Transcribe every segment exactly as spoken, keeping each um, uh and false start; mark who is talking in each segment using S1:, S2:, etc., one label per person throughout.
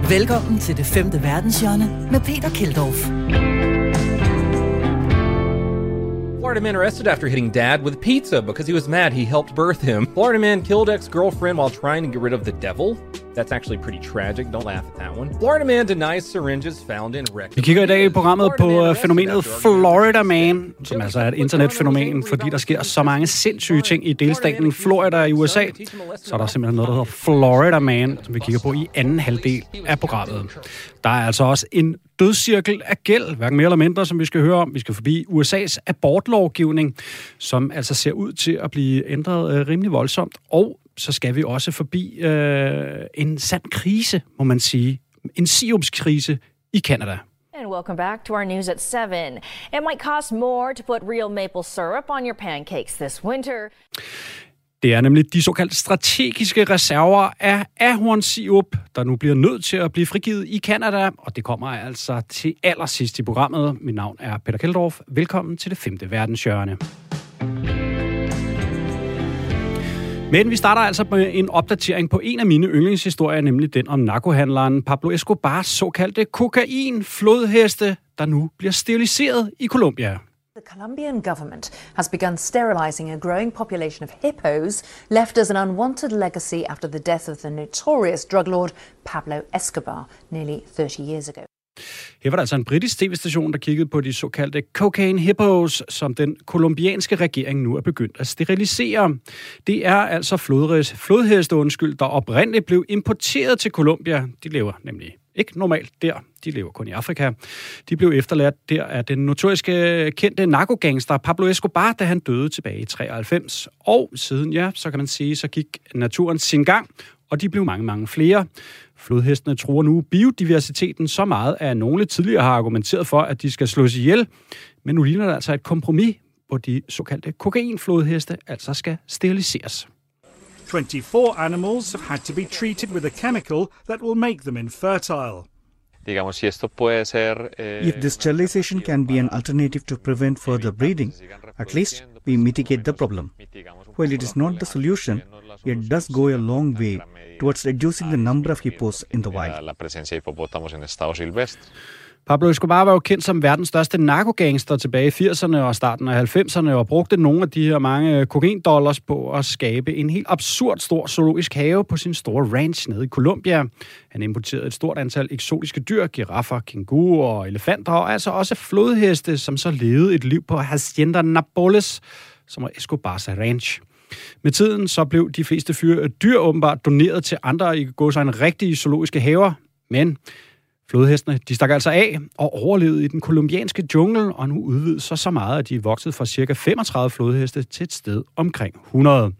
S1: Velkommen til Det Femte Verdenshjørne med Peter Keldorf.
S2: Florida man arrested after hitting dad with pizza because he was mad he helped birth him. Florida man killed ex-girlfriend while trying to get rid of the devil. That's actually pretty tragic. Don't laugh at that one. Florida man denies syringes found in rectum.
S3: Vi kigger i dag i programmet på fænomenet Florida Man, som altså er et internetfænomen, fordi der sker så mange sindssyge ting i delstaten Florida i U S A. Så er der simpelthen noget, der hedder Florida Man, som vi kigger på i anden halvdel af programmet. Der er altså også en dødscirkel af gæld, hverken mere eller mindre, som vi skal høre om. Vi skal forbi U S A's abortlovgivning, som altså ser ud til at blive ændret øh, rimelig voldsomt. Og så skal vi også forbi øh, en sand krise, må man sige. En siumskrise i Canada.
S4: And welcome back to our news at seven. It might cost more to put real maple syrup on your pancakes this winter.
S3: Det er nemlig de såkaldte strategiske reserver af ahornsirup, der nu bliver nødt til at blive frigivet i Canada, og det kommer altså til allersidst i programmet. Mit navn er Peter Keldorf. Velkommen til Det Femte Verdenshjørne. Men vi starter altså med en opdatering på en af mine yndlingshistorier, nemlig den om narkohandleren Pablo Escobars såkaldte kokain-flodheste, der nu bliver steriliseret i Colombia.
S5: The Colombian government has begun sterilizing a growing population of hippos, left as an unwanted legacy after the death of the notorious drug lord Pablo Escobar nearly thirty years ago.
S3: Her var der altså en britisk tv-station, der kiggede på de såkaldte cocaine hippos, som den kolumbianske regering nu er begyndt at sterilisere. Det er altså flodheste, flodheste undskyld, der oprindeligt blev importeret til Colombia. De lever nemlig ikke normalt der. De lever kun i Afrika. De blev efterladt der af den notoriske kendte narkogangster Pablo Escobar, da han døde tilbage i treoghalvfems. Og siden, ja, så kan man sige, så gik naturen sin gang, og de blev mange, mange flere. Flodhestene truer nu biodiversiteten så meget, at nogle tidligere har argumenteret for, at de skal slås ihjel. Men nu ligner det altså et kompromis, hvor de såkaldte kokainflodheste altså skal steriliseres.
S6: twenty-four animals have had to be treated with a chemical that will make them infertile.
S7: If the sterilization can be an alternative to prevent further breeding, at least we mitigate the problem. While it is not the solution, it does go a long way towards reducing the number of hippos in the wild.
S3: Pablo Escobar var jo kendt som verdens største narkogangster tilbage i firserne og starten af halvfemserne, og brugte nogle af de her mange kokain-dollars på at skabe en helt absurd stor zoologisk have på sin store ranch nede i Colombia. Han importerede et stort antal eksotiske dyr, giraffer, kænguruer og elefanter, og altså også flodheste, som så levede et liv på Hacienda Napoles, som var Escobars ranch. Med tiden så blev de fleste fyr dyr åbenbart doneret til andre i gåseøjne rigtige zoologiske haver, men flodhestene, de stak altså af og overlevede i den kolumbianske jungle, og nu udvides så så meget, at de er vokset fra ca. femogtredive flodheste til et sted omkring hundrede.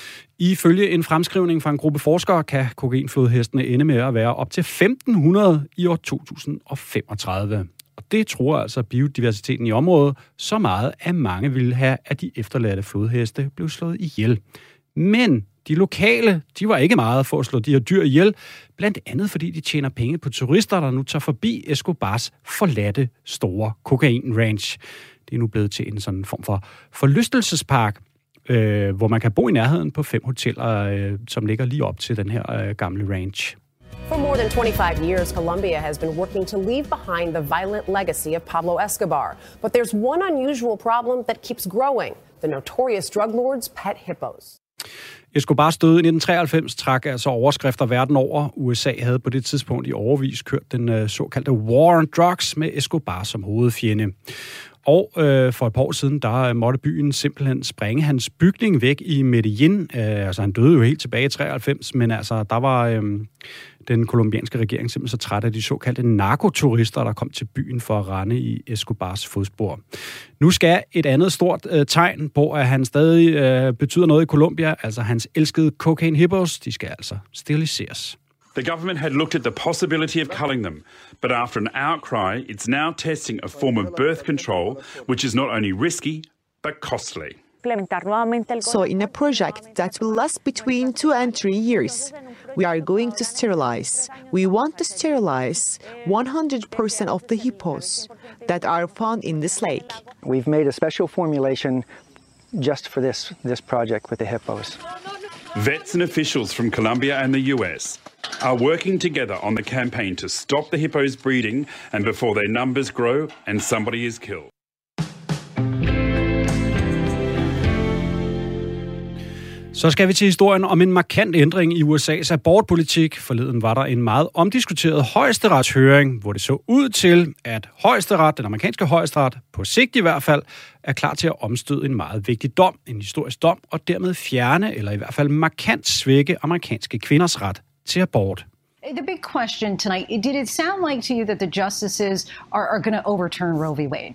S3: Ifølge en fremskrivning fra en gruppe forskere, kan kokainflodhestene ende med at være op til femten hundrede i år to tusind og femogtredive. Og det tror altså biodiversiteten i området så meget, at mange ville have, at de efterladte flodheste blev slået ihjel. Men de lokale, de var ikke meget for at slå de her dyr ihjel, blandt andet fordi de tjener penge på turister, der nu tager forbi Escobars forladte store kokain-ranch. Det er nu blevet til en sådan form for forlystelsespark, øh, hvor man kan bo i nærheden på fem hoteller, øh, som ligger lige op til den her øh, gamle ranch.
S8: For more than twenty-five years, Colombia has been working to leave behind the violent legacy of Pablo Escobar. But there's one unusual problem that keeps growing: the notorious drug lord's pet hippos.
S3: Escobars døde i nitten treoghalvfems trak altså overskrifter verden over. U S A havde på det tidspunkt i årevis kørt den øh, såkaldte War on Drugs med Escobar som hovedfjende. Og øh, for et par år siden, der måtte byen simpelthen sprænge hans bygning væk i Medellin. Øh, altså han døde jo helt tilbage i treoghalvfems, men altså der var øh, den kolumbianske regering simpelthen så træt af de såkaldte narkoturister, der kom til byen for at rende i Escobars fodspor. Nu skal et andet stort øh, tegn på, at han stadig øh, betyder noget i Colombia, altså hans elskede cocaine hippos, de skal altså steriliseres.
S9: The government had looked at the possibility of culling them, but after an outcry, it's now testing a form of birth control, which is not only risky, but costly.
S10: So in a project that will last between two and three years, we are going to sterilize. We want to sterilize one hundred percent of the hippos that are found in this lake.
S11: We've made a special formulation just for this, this project with the hippos.
S9: Vets and officials from Colombia and the U S are working together on the campaign to stop the hippos breeding and before their numbers grow and somebody is killed.
S3: Så skal vi til historien om en markant ændring i U S A's abortpolitik. Forleden var der en meget omdiskuteret højesterets-høring, hvor det så ud til, at højesteret, den amerikanske højesteret, på sigt i hvert fald, er klar til at omstøde en meget vigtig dom, en historisk dom, og dermed fjerne, eller i hvert fald markant svække amerikanske kvinders ret til abort.
S12: The big question tonight, did it sound like to you that the justices are, are going to overturn Roe v. Wade?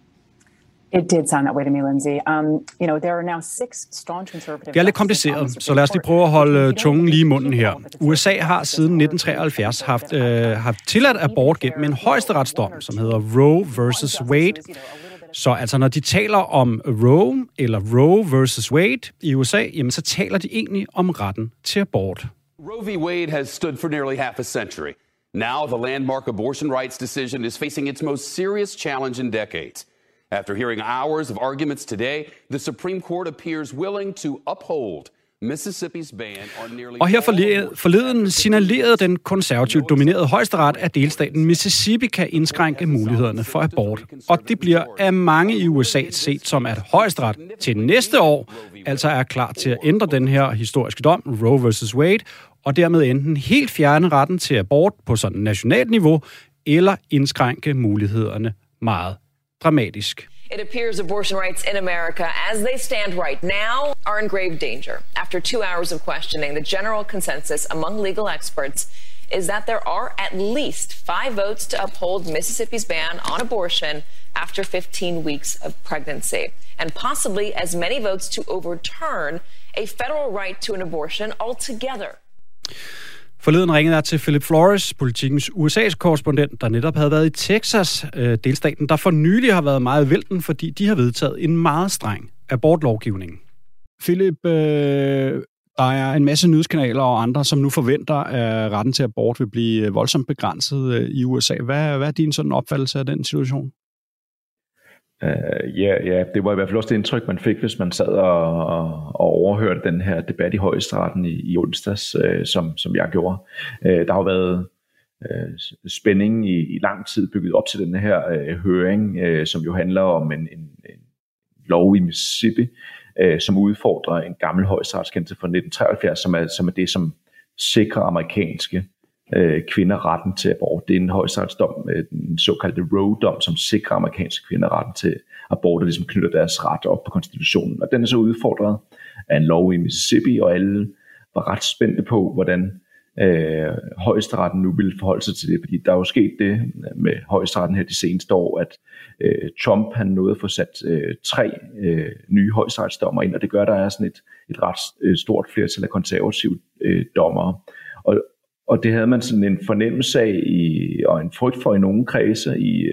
S13: It did sound that way to me, Lindsay. Um, you know, there are now six staunch conservative...
S3: Det er lidt kompliceret, så lad os lige prøve at holde tungen lige i munden her. U S A har siden nitten treoghalvfjerds haft, øh, haft tilladt abort gennem en højesteretsdom, som hedder Roe versus Wade. Så altså, når de taler om Roe eller Roe versus Wade i U S A, jamen, så taler de egentlig om retten til abort.
S14: Roe v. Wade has stood for nearly half a century. Now the landmark abortion rights decision is facing its most serious challenge in decades. After hearing hours of arguments today, the Supreme Court appears willing to uphold Mississippi's ban on nearly...
S3: Og her forleden signalerede den konservativt dominerede højesteret, at delstaten Mississippi kan indskrænke mulighederne for abort. Og det bliver af mange i U S A set som, at højesteret til næste år altså er klar til at ændre den her historiske dom, Roe versus Wade, og dermed enten helt fjerne retten til abort på sådan nationalt niveau, eller indskrænke mulighederne meget dramatisk.
S15: It appears abortion rights in America, as they stand right now, are in grave danger. After two hours of questioning, the general consensus among legal experts is that there are at least five votes to uphold Mississippi's ban on abortion after fifteen weeks of pregnancy, and possibly as many votes to overturn a federal right to an abortion altogether.
S3: Forleden ringede jeg til Philip Flores, Politikens U S A-korrespondent, der netop havde været i Texas, øh, delstaten, der for nylig har været meget vælten, fordi de har vedtaget en meget streng abortlovgivning. Philip, øh, der er en masse nyhedskanaler og andre, som nu forventer, at retten til abort vil blive voldsomt begrænset øh, i U S A. Hvad, hvad er din sådan opfattelse af den situation?
S16: Uh, ja, ja, det var i hvert fald også det indtryk, man fik, hvis man sad og, og overhørte den her debat i højesteretten i, i onsdags, uh, som, som jeg gjorde. Uh, der har jo været uh, spænding i, i lang tid bygget op til den her uh, høring, uh, som jo handler om en, en, en lov i Mississippi, uh, som udfordrer en gammel højesteretskendelse fra nitten treoghalvfjerds, som er, som er det, som sikrer amerikanske kvinder retten til abort. Det er en højesteretsdom, den såkaldte Roe-dom, som sikrer amerikanske kvinder retten til abort, og ligesom knytter deres ret op på konstitutionen. Og den er så udfordret af en lov i Mississippi, og alle var ret spændte på, hvordan øh, højesteretten nu ville forholde sig til det, fordi der er jo sket det med højesteretten her de seneste år, at øh, Trump han nåede at få sat øh, tre øh, nye højesteretsdommer ind, og det gør, der er sådan et, et ret øh, stort flertal af konservative øh, dommere. Og Og det havde man sådan en fornemmelse af i, og en frygt for i nogle kredse i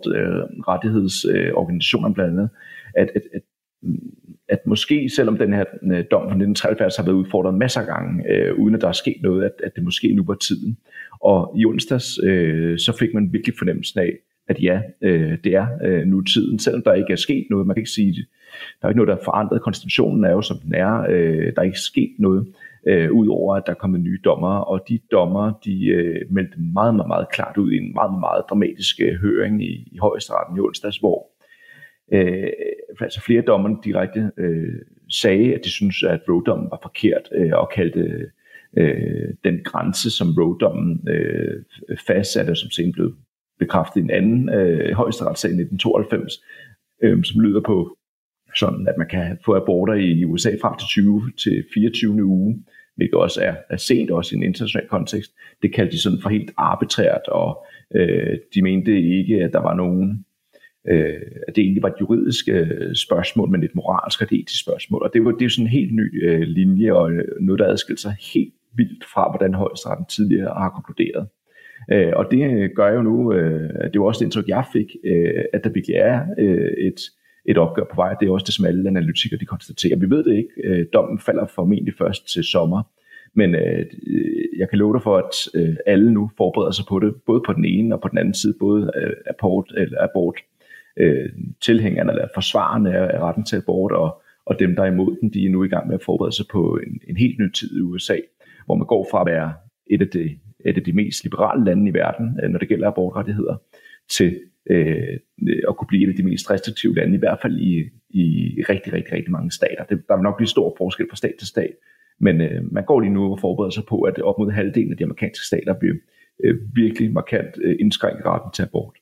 S16: abortrettighedsorganisationer øh, blandt andet, at, at, at, at måske selvom den her dom fra nitten treoghalvfjerds har været udfordret masser af gange, øh, uden at der er sket noget, at, at det måske nu var tiden. Og i onsdags øh, så fik man virkelig fornemmelsen af, at ja, øh, det er øh, nu tiden, selvom der ikke er sket noget. Man kan ikke sige, der er ikke noget, der er forandret. Konstitutionen er jo som den er. Øh, der er ikke sket noget. Øh, Udover at der er kommet nye dommere, og de dommere, de øh, meldte meget, meget, meget klart ud i en meget, meget, meget dramatisk øh, høring i, i højesteretten i onsdags, hvor øh, altså flere dommere direkte øh, sagde, at de synes at Roe-dommen var forkert, øh, og kaldte øh, den grænse, som Roe-dommen øh, fastsatte, som senere blev bekræftet i en anden øh, højesteretssag i nitten tooghalvfems, øh, som lyder på sådan, at man kan få aborter i U S A frem til tyve til fireogtyvende uge, hvilket også er, er sent også i en international kontekst. Det kaldte de sådan for helt arbitrært, og øh, de mente ikke, at der var nogen, øh, at det egentlig var et juridisk øh, spørgsmål, men et moralsk og et etisk spørgsmål. Og det var det er sådan en helt ny øh, linje, og noget, der adskilte sig helt vildt fra, hvordan højesteretten tidligere har konkluderet. Øh, og det gør jo nu, øh, det var også det indtryk, jeg fik, øh, at der virkelig er øh, et et opgør på vej. Det er også det, som alle analytikere de konstaterer. Vi ved det ikke. Dommen falder formentlig først til sommer, men øh, jeg kan love dig for, at øh, alle nu forbereder sig på det, både på den ene og på den anden side, både øh, abort eller abort øh, tilhængerne eller forsvarerne af retten til abort, og, og dem, der er imod den, de er nu i gang med at forberede sig på en, en helt ny tid i U S A, hvor man går fra at være et af de, et af de mest liberale lande i verden, når det gælder abortrettigheder, til øh, at kunne blive et af de mest restriktive lande, i hvert fald i, i rigtig, rigtig, rigtig mange stater. Det, der vil nok blive stor forskel fra stat til stat, men øh, man går lige nu og forbereder sig på, at op mod halvdelen af de amerikanske stater vil øh, virkelig markant øh, indskrænke retten til abort.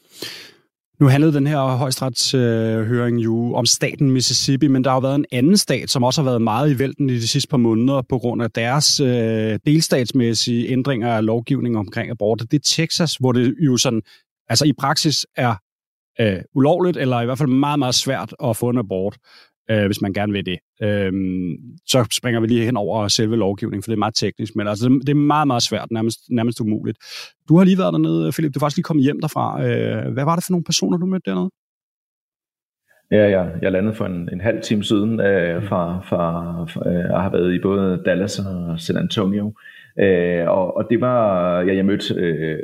S3: Nu handlede den her højesteretshøring øh, jo om staten Mississippi, men der har jo været en anden stat, som også har været meget i vælten i de sidste par måneder på grund af deres øh, delstatsmæssige ændringer af lovgivning omkring abort. Det er Texas, hvor det jo sådan, altså i praksis er øh, ulovligt, eller i hvert fald meget, meget svært at få en abort, øh, hvis man gerne vil det. Øh, så springer vi lige hen over selve lovgivningen, for det er meget teknisk, men altså, det er meget, meget svært, nærmest, nærmest umuligt. Du har lige været dernede, Philip, du er faktisk lige kommet hjem derfra. Øh, hvad var det for nogle personer, du mødte dernede?
S16: Ja, jeg, jeg landede for en, en halv time siden øh, fra, fra, fra øh, jeg har været i både Dallas og San Antonio, øh, og, og det var, ja, jeg mødte øh,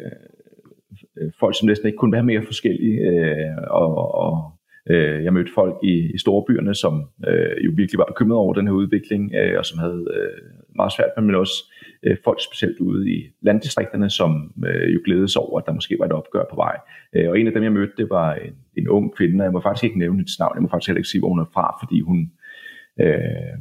S16: folk, som næsten ikke kunne være mere forskellige, øh, og, og øh, jeg mødte folk i, i storbyerne, som øh, jo virkelig var bekymrede over den her udvikling, øh, og som havde øh, meget svært med, men også øh, folk specielt ude i landdistrikterne, som øh, jo glædes over, at der måske var et opgør på vej. Øh, og en af dem, jeg mødte, det var en, en ung kvinde, og jeg må faktisk ikke nævne hendes navn, jeg må faktisk heller ikke sige, hvor hun er fra, fordi hun øh,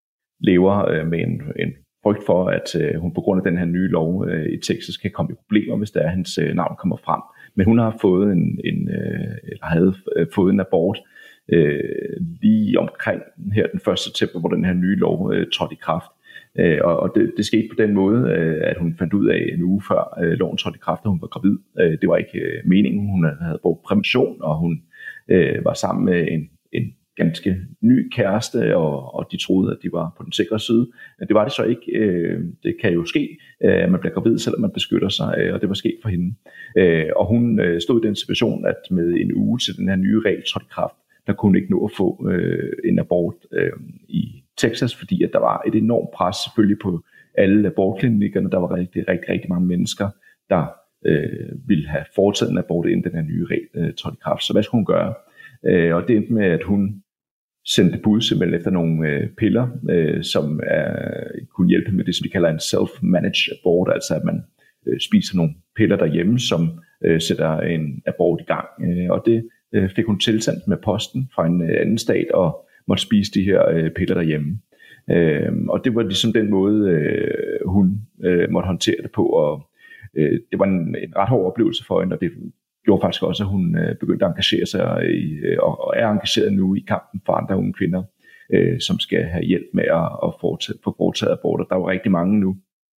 S16: lever øh, med en, en frygt for, at øh, hun på grund af den her nye lov øh, i Texas kan komme i problemer, hvis der er, hendes øh, navn kommer frem. Men hun har fået en, en øh, eller havde øh, fået en abort øh, lige omkring her den første september, hvor den her nye lov øh, trådte i kraft. Øh, og og det, det skete på den måde, øh, at hun fandt ud af en uge før øh, loven trådte i kraft, at hun var gravid. Øh, det var ikke øh, meningen. Hun havde brugt prævention, og hun øh, var sammen med en, en ganske ny kæreste, og, og de troede, at de var på den sikre side. Men det var det så ikke. Øh, det kan jo ske, at man bliver gravid, selvom man beskytter sig, øh, og det var sket for hende. Øh, og hun øh, stod i den situation, at med en uge til den her nye regel trådte i kraft, der kunne hun ikke nå at få øh, en abort øh, i Texas, fordi at der var et enormt pres selvfølgelig på alle abortklinikkerne. Der var rigtig, rigtig, rigtig mange mennesker, der øh, ville have foretaget en abort, inden den her nye regel øh, trådte i kraft. Så hvad skulle hun gøre? Øh, og det endte med, at hun sendte bud simpelthen efter nogle øh, piller, øh, som er, kunne hjælpe med det, som de kalder en self-managed abort, altså at man øh, spiser nogle piller derhjemme, som øh, sætter en abort i gang. Øh, og det øh, fik hun tilsendt med posten fra en øh, anden stat, og måtte spise de her øh, piller derhjemme. Øh, og det var ligesom den måde, øh, hun øh, måtte håndtere det på, og øh, det var en, en ret hård oplevelse for hende, og det gjorde faktisk også, at hun øh, begyndte at engagere sig i, øh, og er engageret nu i kampen for andre unge kvinder, øh, som skal have hjælp med at, at foretage, få foretaget aborter. Der er jo rigtig mange nu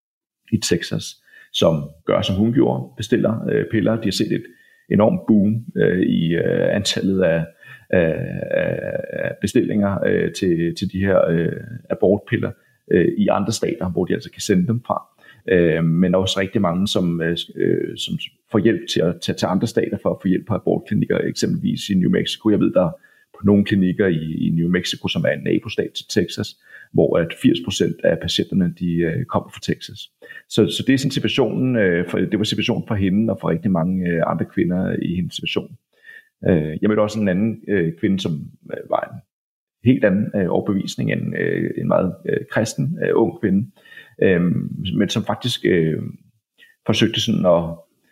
S16: i Texas, som gør, som hun gjorde, bestiller øh, piller. De har set et enormt boom øh, i øh, antallet af, af, af bestillinger øh, til, til de her øh, abortpiller øh, i andre stater, hvor de altså kan sende dem fra. Øh, men også rigtig mange, som, øh, som får hjælp til at tage til andre stater for at få hjælp på abortklinikker, eksempelvis i New Mexico. Jeg ved, der er på nogle klinikker i, i New Mexico, som er en nabostat til Texas, hvor at firs procent af patienterne de, øh, kommer fra Texas. Så, så det er sådan situationen, øh, for, det var situationen for hende og for rigtig mange øh, andre kvinder i hendes situation. Øh, jeg mødte også en anden øh, kvinde, som øh, var en helt anden øh, overbevisning end øh, en meget øh, kristen øh, ung kvinde, øh, men som faktisk øh, forsøgte sådan at,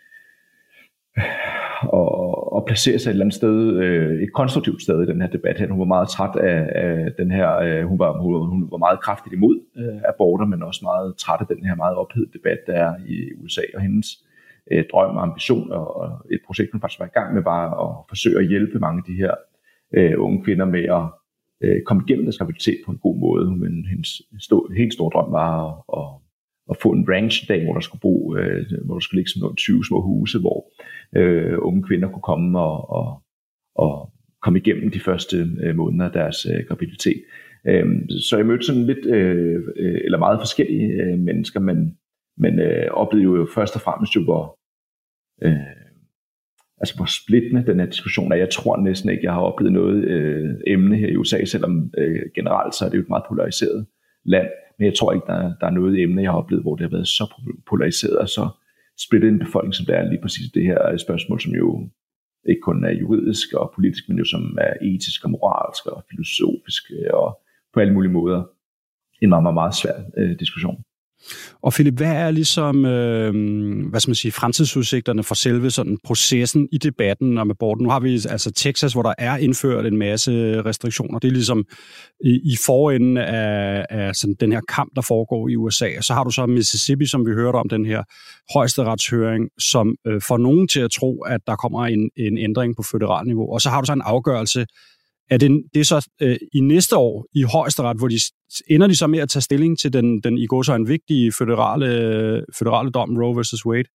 S16: at, at placere sig et eller andet sted, øh, et konstruktivt sted i den her debat her. Hun var meget træt af, af den her, øh, hun, var, hun, hun var meget kraftigt imod øh, aborter, men også meget træt af den her meget ophedede debat, der er i U S A, og hendes øh, drøm og ambition, og, og et projekt, hun faktisk var i gang med, var at forsøge at hjælpe mange af de her øh, unge kvinder med at øh, komme igennem deres graviditet på en god måde. Men hendes stå, helt store drøm var at, at, at få en ranch-dag, hvor der skulle bo, øh, hvor der skulle ligge sådan nogle tyve små huse, hvor øh, unge kvinder kunne komme og, og, og komme igennem de første øh, måneder af deres øh, graviditet. Øh, så jeg mødte sådan lidt, øh, øh, eller meget forskellige øh, mennesker, men, men øh, oplevede jo først og fremmest jo, hvor øh, altså hvor splittende den her diskussion er. Jeg tror næsten ikke, jeg har oplevet noget øh, emne her i U S A, selvom øh, generelt så er det jo et meget polariseret land. Men jeg tror ikke, der, der er noget emne, jeg har oplevet, hvor det har været så polariseret og så splittet en befolkning, som det er lige præcis det her spørgsmål, som jo ikke kun er juridisk og politisk, men jo som er etisk og moralsk og filosofisk og på alle mulige måder en meget, meget, meget svær øh, diskussion.
S3: Og Philip, hvad er ligesom, øh, hvad skal man sige, fremtidsudsigterne for selve sådan processen i debatten om aborten? Nu har vi altså Texas, hvor der er indført en masse restriktioner. Det er ligesom i, i forenden af, af sådan den her kamp, der foregår i U S A. Og så har du så Mississippi, som vi hørte om, den her højesterets-høring, som øh, får nogen til at tro, at der kommer en, en ændring på føderalt niveau. Og så har du så en afgørelse. Er det, det er så øh, i næste år i højesteret, hvor de ender de så med at tage stilling til den, den i går så en vigtige føderale, føderale dom Roe versus Wade?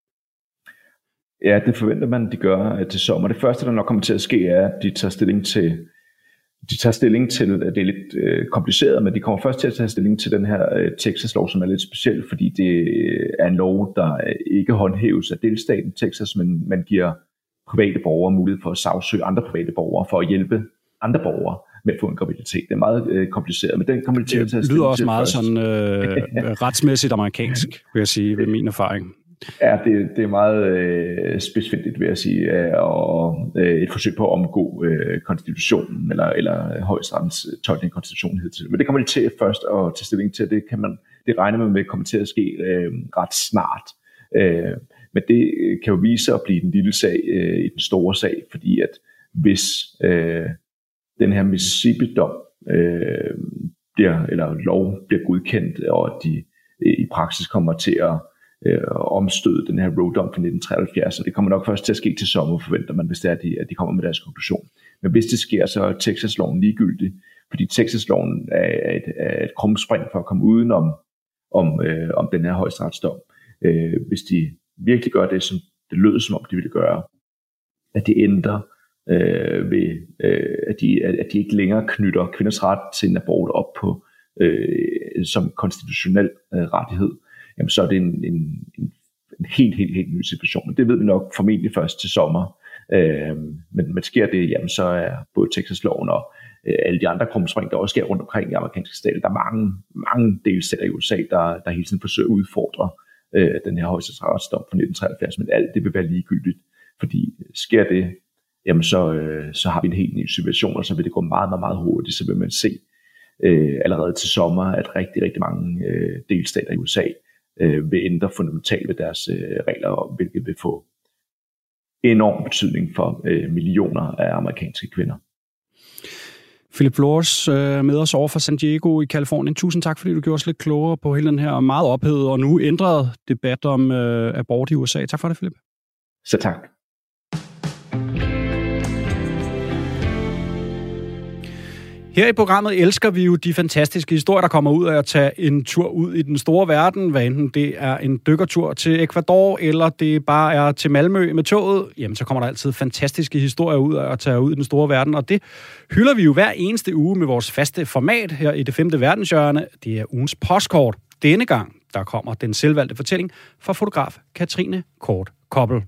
S16: Ja, det forventer man, de gør til sommer. Det første, der nok kommer til at ske, er, at de tager stilling til, de tager stilling til, at det er lidt øh, kompliceret, men de kommer først til at tage stilling til den her øh, Texas-lov, som er lidt speciel, fordi det er en lov, der ikke håndhæves af delstaten Texas, men man giver private borgere mulighed for at sagsøge andre private borgere for at hjælpe andre borgere med at få en graviditet. Det er meget øh, kompliceret, men den kommer til at tage
S3: Det lyder også meget først. sådan øh, retsmæssigt amerikansk, vil jeg sige, ved min erfaring.
S16: Ja, det, det er meget øh, specifikt, vil jeg sige, øh, og øh, et forsøg på at omgå øh, konstitutionen, eller, eller højesterets tolkning af konstitutionen hedder. Men det kommer de til først at tage stilling til. Det, kan man, det regner man med kommer til at ske øh, ret snart. Øh, men det kan jo vise sig at blive den lille sag øh, i den store sag, fordi at hvis øh, den her Mississippi-dom øh, bliver, eller lov bliver godkendt, og at de øh, i praksis kommer til at øh, omstøde den her Roe-dom fra nitten treoghalvfjerds, og det kommer nok først til at ske til sommer, forventer man, hvis det er, at de, at de kommer med deres konklusion. Men hvis det sker, så er Texas-loven ligegyldig, fordi Texas-loven er et, er et krumspring for at komme udenom om, øh, om den her højesteretsdom. Øh, hvis de virkelig gør det, som det lød som om de ville gøre, at de ændrer Øh, ved, øh, at, de, at de ikke længere knytter kvinders ret til en abort op på øh, som konstitutionel øh, rettighed, jamen så er det en, en, en, en helt, helt, helt ny situation. Men det ved vi nok formentlig først til sommer. Øh, men, men sker det, jamen så er både Texas-loven og øh, alle de andre krumspring, der også sker rundt omkring i amerikanske stater, der er mange, mange delstater i U S A, der, der hele tiden forsøger at udfordre øh, den her højesteretsdom fra nitten treoghalvfjerds, men alt det vil være ligegyldigt, fordi sker det, jamen så, øh, så har vi en helt ny situation, og så vil det gå meget, meget, meget hurtigt. Så vil man se øh, allerede til sommer, at rigtig, rigtig mange øh, delstater i U S A øh, vil ændre fundamentalt ved deres øh, regler, hvilket vil få enorm betydning for øh, millioner af amerikanske kvinder.
S3: Philip Flores øh, med os over fra San Diego i Kalifornien. Tusind tak, fordi du gjorde os lidt klogere på hele den her meget ophedede og nu ændrede debat om øh, abort i U S A. Tak for det, Philip.
S16: Så tak.
S3: Her i programmet elsker vi jo de fantastiske historier, der kommer ud af at tage en tur ud i den store verden, hvad enten det er en dykkertur til Ecuador, eller det bare er til Malmø med toget. Jamen, så kommer der altid fantastiske historier ud af at tage ud i den store verden, og det hylder vi jo hver eneste uge med vores faste format her i det femte verdenshjørne. Det er ugens postkort. Denne gang, der kommer den selvvalgte fortælling fra fotograf Katrine Kort Koppel.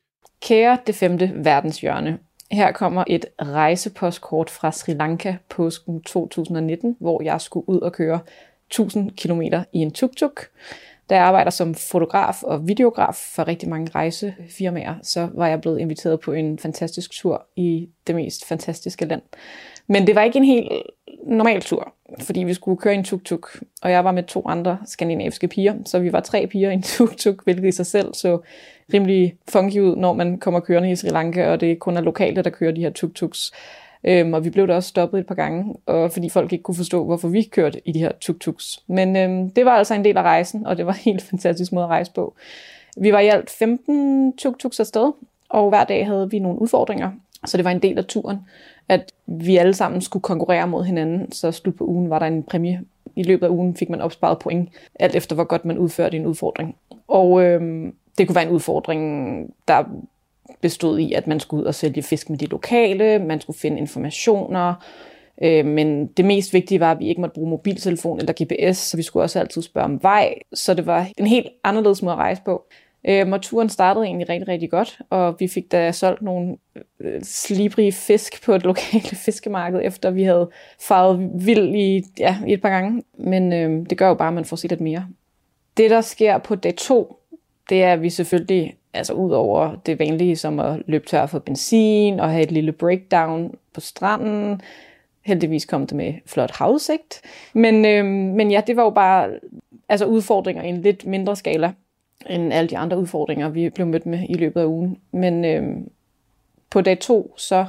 S17: Kære det femte verdenshjørne. Her kommer et rejsepostkort fra Sri Lanka påsken to tusind nitten, hvor jeg skulle ud og køre tusind kilometer i en tuk-tuk. Da jeg arbejder som fotograf og videograf for rigtig mange rejsefirmaer, så var jeg blevet inviteret på en fantastisk tur i det mest fantastiske land. Men det var ikke en helt normal tur, fordi vi skulle køre i en tuk-tuk, og jeg var med to andre skandinaviske piger, så vi var tre piger i en tuk-tuk, hvilket i sig selv så rimelig funky ud, når man kommer kørende i Sri Lanka, og det kun er lokale, der kører de her tuk-tuks. Øhm, og vi blev da også stoppet et par gange, og fordi folk ikke kunne forstå, hvorfor vi kørte i de her tuk-tuks. Men øhm, det var altså en del af rejsen, og det var en helt fantastisk måde at rejse på. Vi var i alt femten tuk-tuks afsted, og hver dag havde vi nogle udfordringer, så det var en del af turen, at vi alle sammen skulle konkurrere mod hinanden, så slut på ugen var der en præmie. I løbet af ugen fik man opsparet point, alt efter hvor godt man udførte en udfordring. Og øhm, det kunne være en udfordring, der bestod i, at man skulle ud og sælge fisk med de lokale, man skulle finde informationer, øh, men det mest vigtige var, at vi ikke måtte bruge mobiltelefon eller G P S, så vi skulle også altid spørge om vej, så det var en helt anderledes måde at rejse på. Øh, og turen startede egentlig rigtig, rigtig godt, og vi fik da solgt nogle øh, slibrige fisk på et lokalt fiskemarked, efter vi havde faret vild i, ja, i et par gange, men øh, det gør jo bare, at man får set lidt mere. Det, der sker på dag to, det er, at vi selvfølgelig, altså ud over det vanlige, som at løbe tør for benzin og have et lille breakdown på stranden. Heldigvis kom det med flot havudsigt. Men, øh, men ja, det var jo bare altså udfordringer i en lidt mindre skala end alle de andre udfordringer, vi blev mødt med i løbet af ugen. Men øh, på dag to, så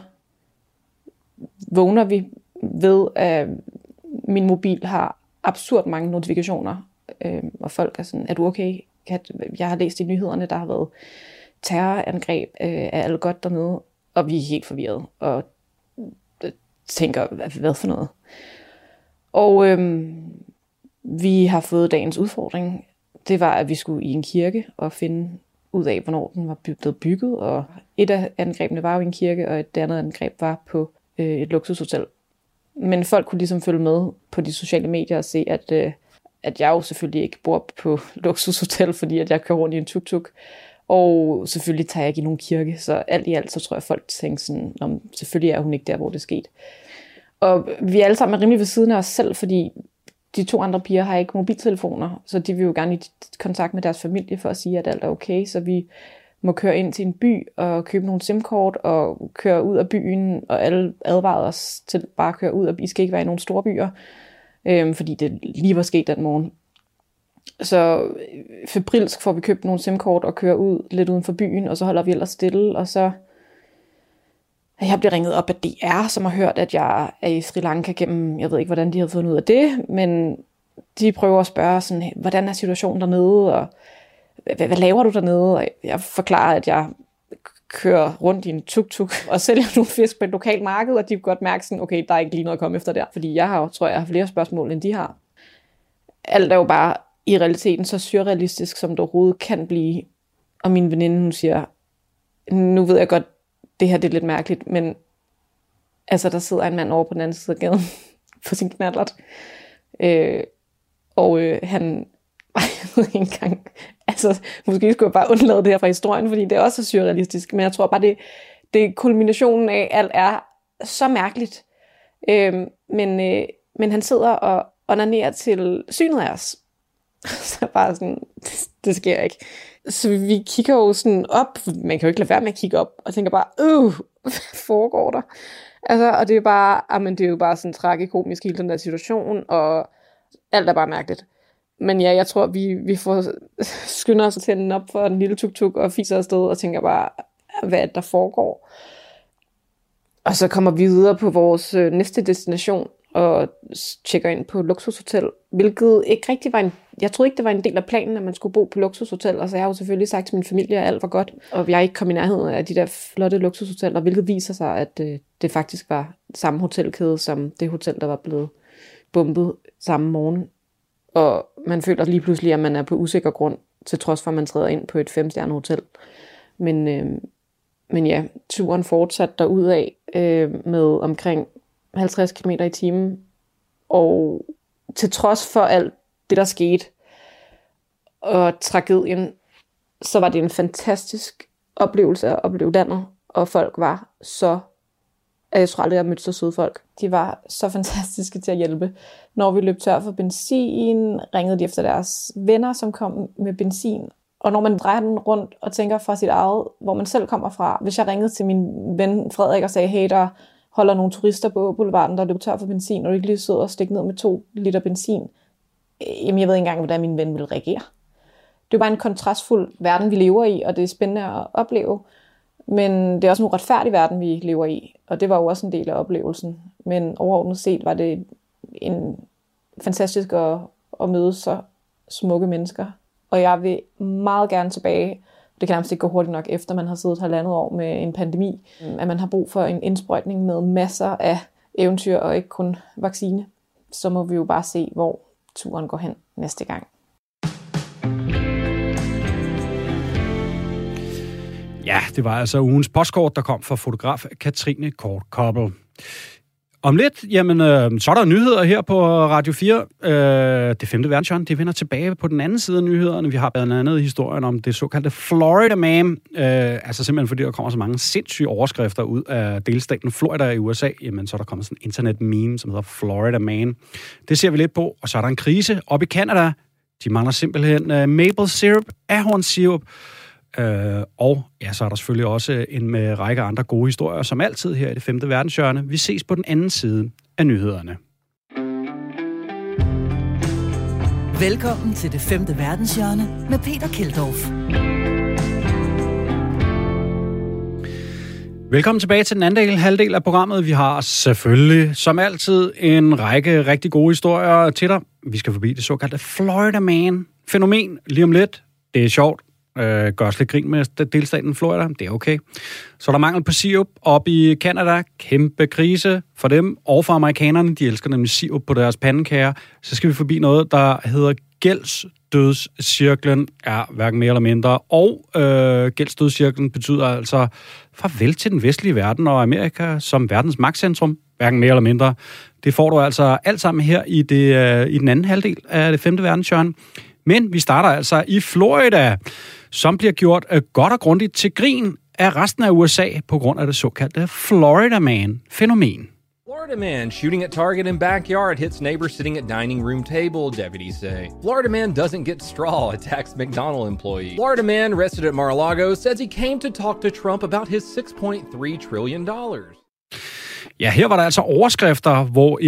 S17: vågner vi ved, at min mobil har absurd mange notifikationer, øh, og folk er sådan, er du okay? Jeg har læst i nyhederne, der har været terrorangreb, øh, er alt godt dernede? Og vi er helt forvirret, og tænker, hvad for noget? Og øh, vi har fået dagens udfordring. Det var, at vi skulle i en kirke og finde ud af, hvornår den var blevet bygget. Og et af angrebene var jo i en kirke, og et andet angreb var på øh, et luksushotel. Men folk kunne ligesom følge med på de sociale medier og se, at, øh, at jeg jo selvfølgelig ikke bor på luksushotel, fordi at jeg kører rundt i en tuk-tuk. Og selvfølgelig tager jeg ikke i nogen kirke, så alt i alt, så tror jeg, at folk tænker sådan, om selvfølgelig er hun ikke der, hvor det skete. Og vi er alle sammen rimelig ved siden af os selv, fordi de to andre piger har ikke mobiltelefoner, så de vil jo gerne i kontakt med deres familie for at sige, at alt er okay, så vi må køre ind til en by og købe nogle simkort og køre ud af byen, og alle advarede os til bare at køre ud, og I skal ikke være i nogle store byer, øhm, fordi det lige var sket den morgen. Så febrilsk får vi købt nogle simkort og kører ud lidt uden for byen, og så holder vi ellers stille, og så jeg bliver ringet op af D R, som har hørt, at jeg er i Sri Lanka gennem, jeg ved ikke, hvordan de har fundet ud af det, men de prøver at spørge, sådan, hvordan er situationen dernede, og hvad, hvad laver du dernede? Og jeg forklarer, at jeg kører rundt i en tuk-tuk og sælger nogle fisk på et lokalt marked, og de kan godt mærke sådan, okay, der er ikke lige noget at komme efter der, fordi jeg har, tror jeg, jeg har flere spørgsmål, end de har. Alt er jo bare i realiteten så surrealistisk, som det overhovedet kan blive. Og min veninde, hun siger, nu ved jeg godt, det her det er lidt mærkeligt, men altså, der sidder en mand over på den anden side af gaden på sin knallert. Øh, og øh, han, jeg ved ikke engang, altså, måske skulle jeg bare undlade det her fra historien, fordi det er også surrealistisk, men jeg tror bare, det, det er kulminationen af, alt er så mærkeligt. Øh, men, øh, men han sidder og onanerer til synet af os. Så bare sådan, det, det sker ikke. Så vi kigger jo sådan op, man kan jo ikke lade være med at kigge op, og tænker bare, øh, hvad foregår der? Altså, og det er bare, jamen, det er jo bare sådan tragikomisk hele den der situation, og alt er bare mærkeligt. Men ja, jeg tror, vi, vi får skynder os at tænde op for en lille tuk-tuk, og fiser afsted, og tænker bare, hvad der foregår. Og så kommer vi videre på vores øh, næste destination, og tjekker ind på luksushotel, hvilket ikke rigtig var en, jeg troede ikke, det var en del af planen, at man skulle bo på luksushotel, og så jeg har jo selvfølgelig sagt til min familie, at alt var godt, og jeg ikke kom i nærheden af de der flotte luksushoteller, hvilket viser sig, at øh, det faktisk var samme hotelkæde, som det hotel, der var blevet bombet samme morgen, og man føler lige pludselig, at man er på usikker grund, til trods for, at man træder ind på et femstjernet hotel. Men, øh, men ja, turen fortsatte derudad øh, med omkring halvtreds kilometer i timen, og til trods for alt det, der skete, og tragedien, så var det en fantastisk oplevelse at opleve landet, og folk var så, jeg tror aldrig, jeg har mødt så søde folk. De var så fantastiske til at hjælpe. Når vi løb tør for benzin, ringede de efter deres venner, som kom med benzin. Og når man drejer den rundt og tænker fra sit eget, hvor man selv kommer fra. Hvis jeg ringede til min ven Frederik og sagde, hey, der holder nogle turister på boulevarden, der løber tør for benzin, og du ikke lige sidder og stikker ned med to liter benzin. Jamen, jeg ved ikke engang, hvordan min ven ville reagere. Det er bare en kontrastfuld verden, vi lever i, og det er spændende at opleve. Men det er også en uretfærdig verden, vi lever i, og det var jo også en del af oplevelsen. Men overordnet set var det en fantastisk at, at møde så smukke mennesker. Og jeg vil meget gerne tilbage. Det kan nærmest ikke gå hurtigt nok, efter man har siddet halvandet år med en pandemi. At man har brug for en indsprøjtning med masser af eventyr og ikke kun vaccine. Så må vi jo bare se, hvor turen går hen næste gang.
S3: Ja, det var altså ugens postkort, der kom fra fotograf Katrine Kort-Koppel. Om lidt, jamen, øh, så er der nyheder her på Radio fire. Øh, det femte verdenshjørne, det vender tilbage på den anden side af nyhederne. Vi har blandt andet historien om det såkaldte Florida Man. Øh, altså simpelthen fordi der kommer så mange sindssyge overskrifter ud af delstaten Florida i U S A. Jamen, så er der kommet sådan en internet-meme, som hedder Florida Man. Det ser vi lidt på. Og så er der en krise op i Canada. De mangler simpelthen øh, maple syrup, ahornsirup. Øh, og ja, så er der selvfølgelig også en med række andre gode historier, som altid her i det femte verdenshjørne. Vi ses på den anden side af nyhederne.
S1: Velkommen til Det Femte Verdenshjørne med Peter Keldorf.
S3: Velkommen tilbage til den anden del, halvdel af programmet. Vi har selvfølgelig, som altid, en række rigtig gode historier til dig. Vi skal forbi det såkaldte Florida Man-fænomen lige om lidt. Det er sjovt. Øh, gør os lidt grin med delstaten Florida. Det er okay. Så er der mangel på sirup op i Canada. Kæmpe krise for dem og for amerikanerne. De elsker nemlig sirup på deres pandekager. Så skal vi forbi noget, der hedder gældsdødscirklen. Ja, hverken mere eller mindre. Og øh, gældsdødscirklen betyder altså farvel til den vestlige verden og Amerika som verdens magtcentrum. Hverken mere eller mindre. Det får du altså alt sammen her i, det, øh, i den anden halvdel af Det Femte Verdenshjørne. Men vi starter altså i Florida, som bliver gjort godt og grundigt til grin af resten af U S A på grund af det såkaldte Florida Man-fænomen.
S2: Florida man shooting at target in backyard hits neighbor sitting at dining room table, deputies say. Florida man doesn't get straw, attacks McDonald's employee. Florida man arrested at Mar-a-Lago says he came to talk to Trump about his six point three trillion dollars.
S3: Ja, her var der altså overskrifter, hvor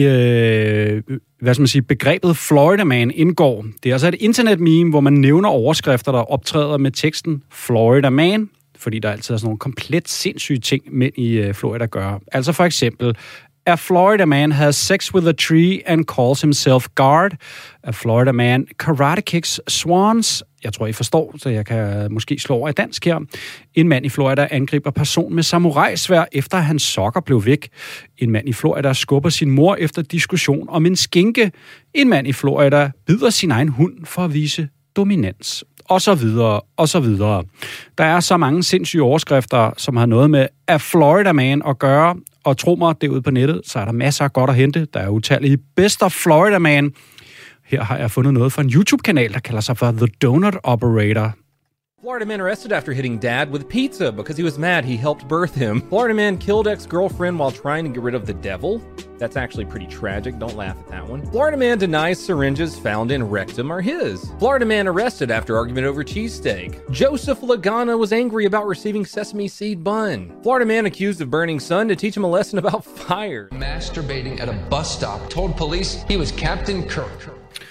S3: øh, hvad skal man sige, begrebet Florida Man indgår. Det er altså et internetmeme, hvor man nævner overskrifter, der optræder med teksten Florida Man, fordi der altid er sådan nogle komplet sindssyge ting, mænd i øh, Florida gør. Altså for eksempel, a Florida man has sex with a tree and calls himself guard. A Florida man karate kicks swans. Jeg tror, I forstår, så jeg kan måske slå over i dansk her. En mand i Florida angriber person med samurajsværd, efter hans sokker blev væk. En mand i Florida skubber sin mor efter diskussion om en skinke. En mand i Florida bider sin egen hund for at vise dominans. Og så videre, og så videre. Der er så mange sindssyge overskrifter, som har noget med a Florida man at gøre. Og tro mig, derude på nettet, så er der masser af godt at hente. Der er utallige Best of Florida Man. Her har jeg fundet noget fra en YouTube-kanal, der kalder sig for The Donut Operator.
S2: Florida man arrested after hitting dad with pizza because he was mad he helped birth him. Florida man killed ex-girlfriend while trying to get rid of the devil. That's actually pretty tragic. Don't laugh at that one. Florida man denies syringes found in rectum are his. Florida man arrested after argument over cheesesteak. Joseph Lagana was angry about receiving sesame seed bun. Florida man accused of burning son to teach him a lesson about fire.
S18: Masturbating at a bus stop told police he was Captain Kirk.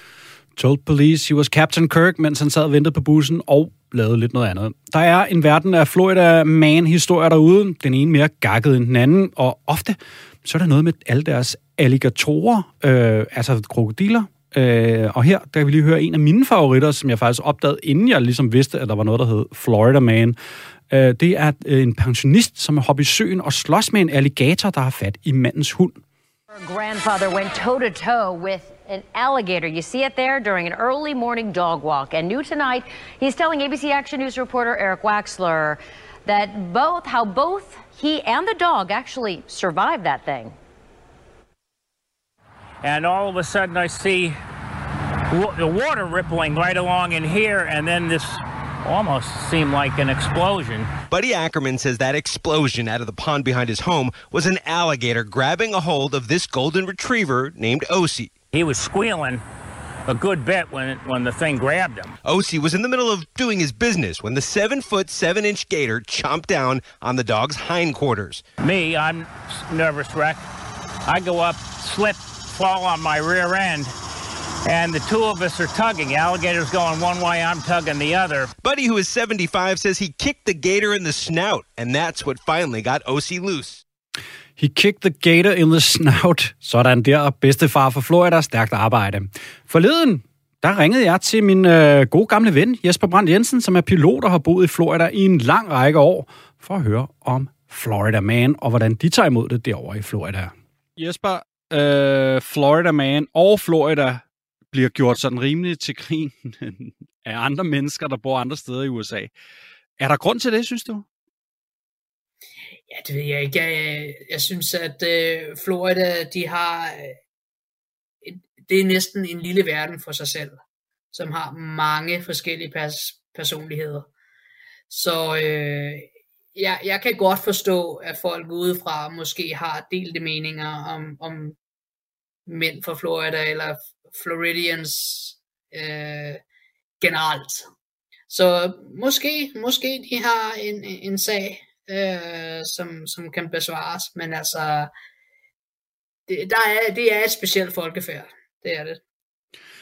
S3: Told police he was Captain Kirk, mens han sad og ventede på bussen og lavede lidt noget andet. Der er en verden af Florida Man-historier derude. Den ene mere gakket end den anden, og ofte så er der noget med alle deres alligatorer, øh, altså krokodiller. Øh, og her der kan vi lige høre en af mine favoritter, som jeg faktisk opdagede, inden jeg ligesom vidste, at der var noget, der hed Florida Man. Øh, det er en pensionist, som er hoppet i søen og slås med en alligator, der har fat i mandens hund.
S19: Her grandfather went toe-to-toe with an alligator. You see it there during an early morning dog walk. And new tonight, he's telling A B C Action News reporter Eric Waxler that both, how both he and the dog actually survived that thing.
S20: And all of a sudden I see w- the water rippling right along in here, and then this almost seemed like an explosion.
S21: Buddy Ackerman says that explosion out of the pond behind his home was an alligator grabbing a hold of this golden retriever named Osi.
S20: He was squealing a good bit when when the thing grabbed him.
S21: Osi was in the middle of doing his business when the seven foot, seven inch gator chomped down on the dog's hindquarters.
S20: Me, I'm nervous wreck. I go up, slip, fall on my rear end, and the two of us are tugging. The alligator's going one way, I'm tugging the other.
S21: Buddy, who is seventy-five, says he kicked the gator in the snout, and that's what finally got Osi loose.
S3: He kicked the gator in the snout. Sådan der, bedstefar for Florida, stærkt arbejde. Forleden, der ringede jeg til min øh, gode gamle ven, Jesper Brandt Jensen, som er pilot og har boet i Florida i en lang række år, for at høre om Florida Man, og hvordan de tager imod det derovre i Florida. Jesper, øh, Florida Man og Florida bliver gjort sådan rimelig til grin af andre mennesker, der bor andre steder i U S A. Er der grund til det, synes du?
S22: Ja, det ved jeg ikke. Jeg, jeg synes, at øh, Florida, de har... Øh, det er næsten en lille verden for sig selv, som har mange forskellige pers- personligheder. Så øh, jeg, jeg kan godt forstå, at folk udefra måske har delte meninger om, om mænd fra Florida, eller Floridians øh, generelt. Så måske, måske de har en, en sag, Øh, som, som kan besvares, men altså det, der er, det er et specielt folkefærd, det er det.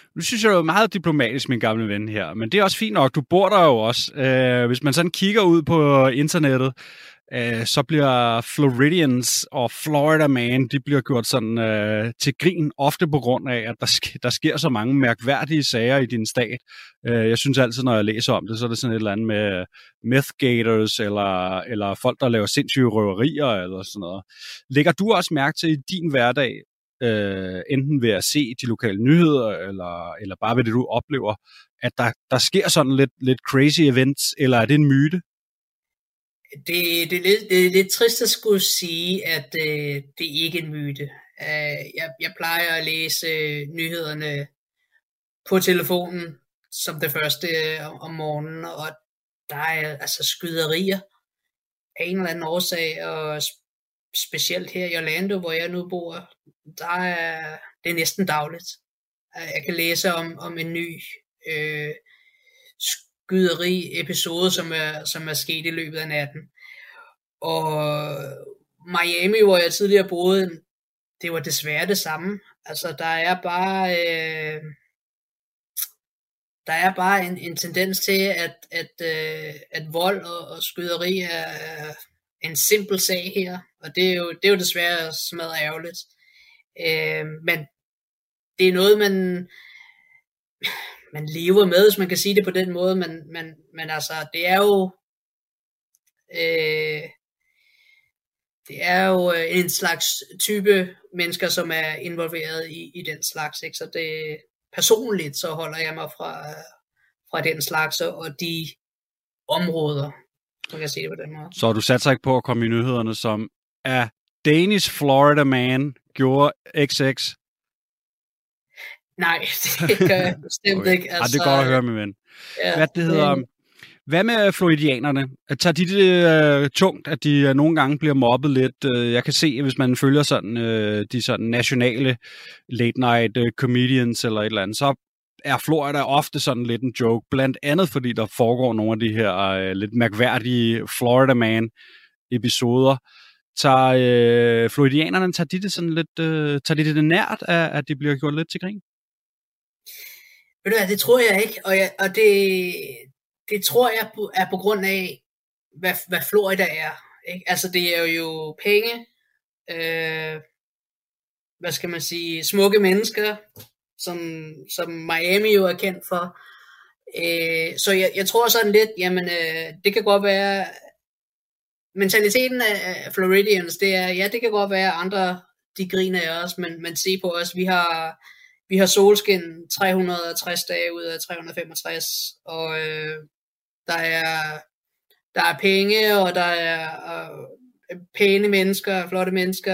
S3: Nu synes jeg, det er meget diplomatisk, min gamle ven her, men det er også fint nok. Du bor der jo også. Øh, hvis man sådan kigger ud på internettet, øh, så bliver Floridians og Florida Man, de bliver gjort sådan øh, til grin, ofte på grund af, at der, sk- der sker så mange mærkværdige sager i din stat. Øh, jeg synes altid, når jeg læser om det, så er det sådan et eller andet med meth gators, eller, eller folk, der laver sindssyge røverier, eller sådan noget. Lægger du også mærke til i din hverdag, øh, enten ved at se de lokale nyheder, eller, eller bare ved det, du oplever, at der, der sker sådan lidt, lidt crazy events, eller er det en myte?
S22: Det, det, er lidt, det er lidt trist at skulle sige, at øh, det ikke er en myte. Uh, jeg, jeg plejer at læse øh, nyhederne på telefonen som det første øh, om morgenen, og der er altså skyderier af en eller anden årsag, og specielt her i Orlando, hvor jeg nu bor, der er det er næsten dagligt. Jeg kan læse om, om en ny øh, skyderi-episode, som er, som er sket i løbet af natten. Og Miami, hvor jeg tidligere boede, det var desværre det samme. Altså, der er bare øh, der er bare en, en tendens til, at, at, øh, at vold og, og skyderi er en simpel sag her, og det er jo, det er jo desværre smadret ærgerligt. Øh, men det er noget, man man lever med, hvis man kan sige det på den måde, men, men, men altså, det er jo øh, det er jo en slags type mennesker, som er involveret i, i den slags, ikke? Så det personligt, så holder jeg mig fra, fra den slags og de områder, man kan sige det på den måde.
S3: Så du satser ikke på at komme i nyhederne, som er Danish Florida Man gjorde X X?
S22: Nej, det gør jeg bestemt
S3: okay.
S22: ikke. Altså,
S3: Ej, det er godt at høre, min ven.
S22: Ja,
S3: Hvad det hedder... Det... Hvad med floridianerne? Tager de det øh, tungt, at de øh, nogle gange bliver mobbet lidt? Øh, jeg kan se, hvis man følger sådan øh, de sådan nationale late night øh, comedians eller et eller andet, så er Florida ofte sådan lidt en joke, blandt andet fordi der foregår nogle af de her øh, lidt mærkværdige Florida Man episoder. Tager øh, floridianerne, tager de det sådan lidt, øh, tager de det nært, at, at de bliver gjort lidt til grin?
S22: Ved du hvad, det tror jeg ikke, og, jeg, og det... Det tror jeg er på grund af, hvad, hvad Florida er. Ikke? Altså det er jo penge, øh, hvad skal man sige, smukke mennesker, som, som Miami jo er kendt for. Øh, så jeg, jeg tror sådan lidt, jamen øh, det kan godt være, mentaliteten af Floridians, det er, ja det kan godt være andre, de griner af os, men, men se på os, vi har, vi har solskin tre hundrede og tres dage ud af tre hundrede og femogtres, og øh, Der er, der er penge, og der er øh, pæne mennesker, flotte mennesker.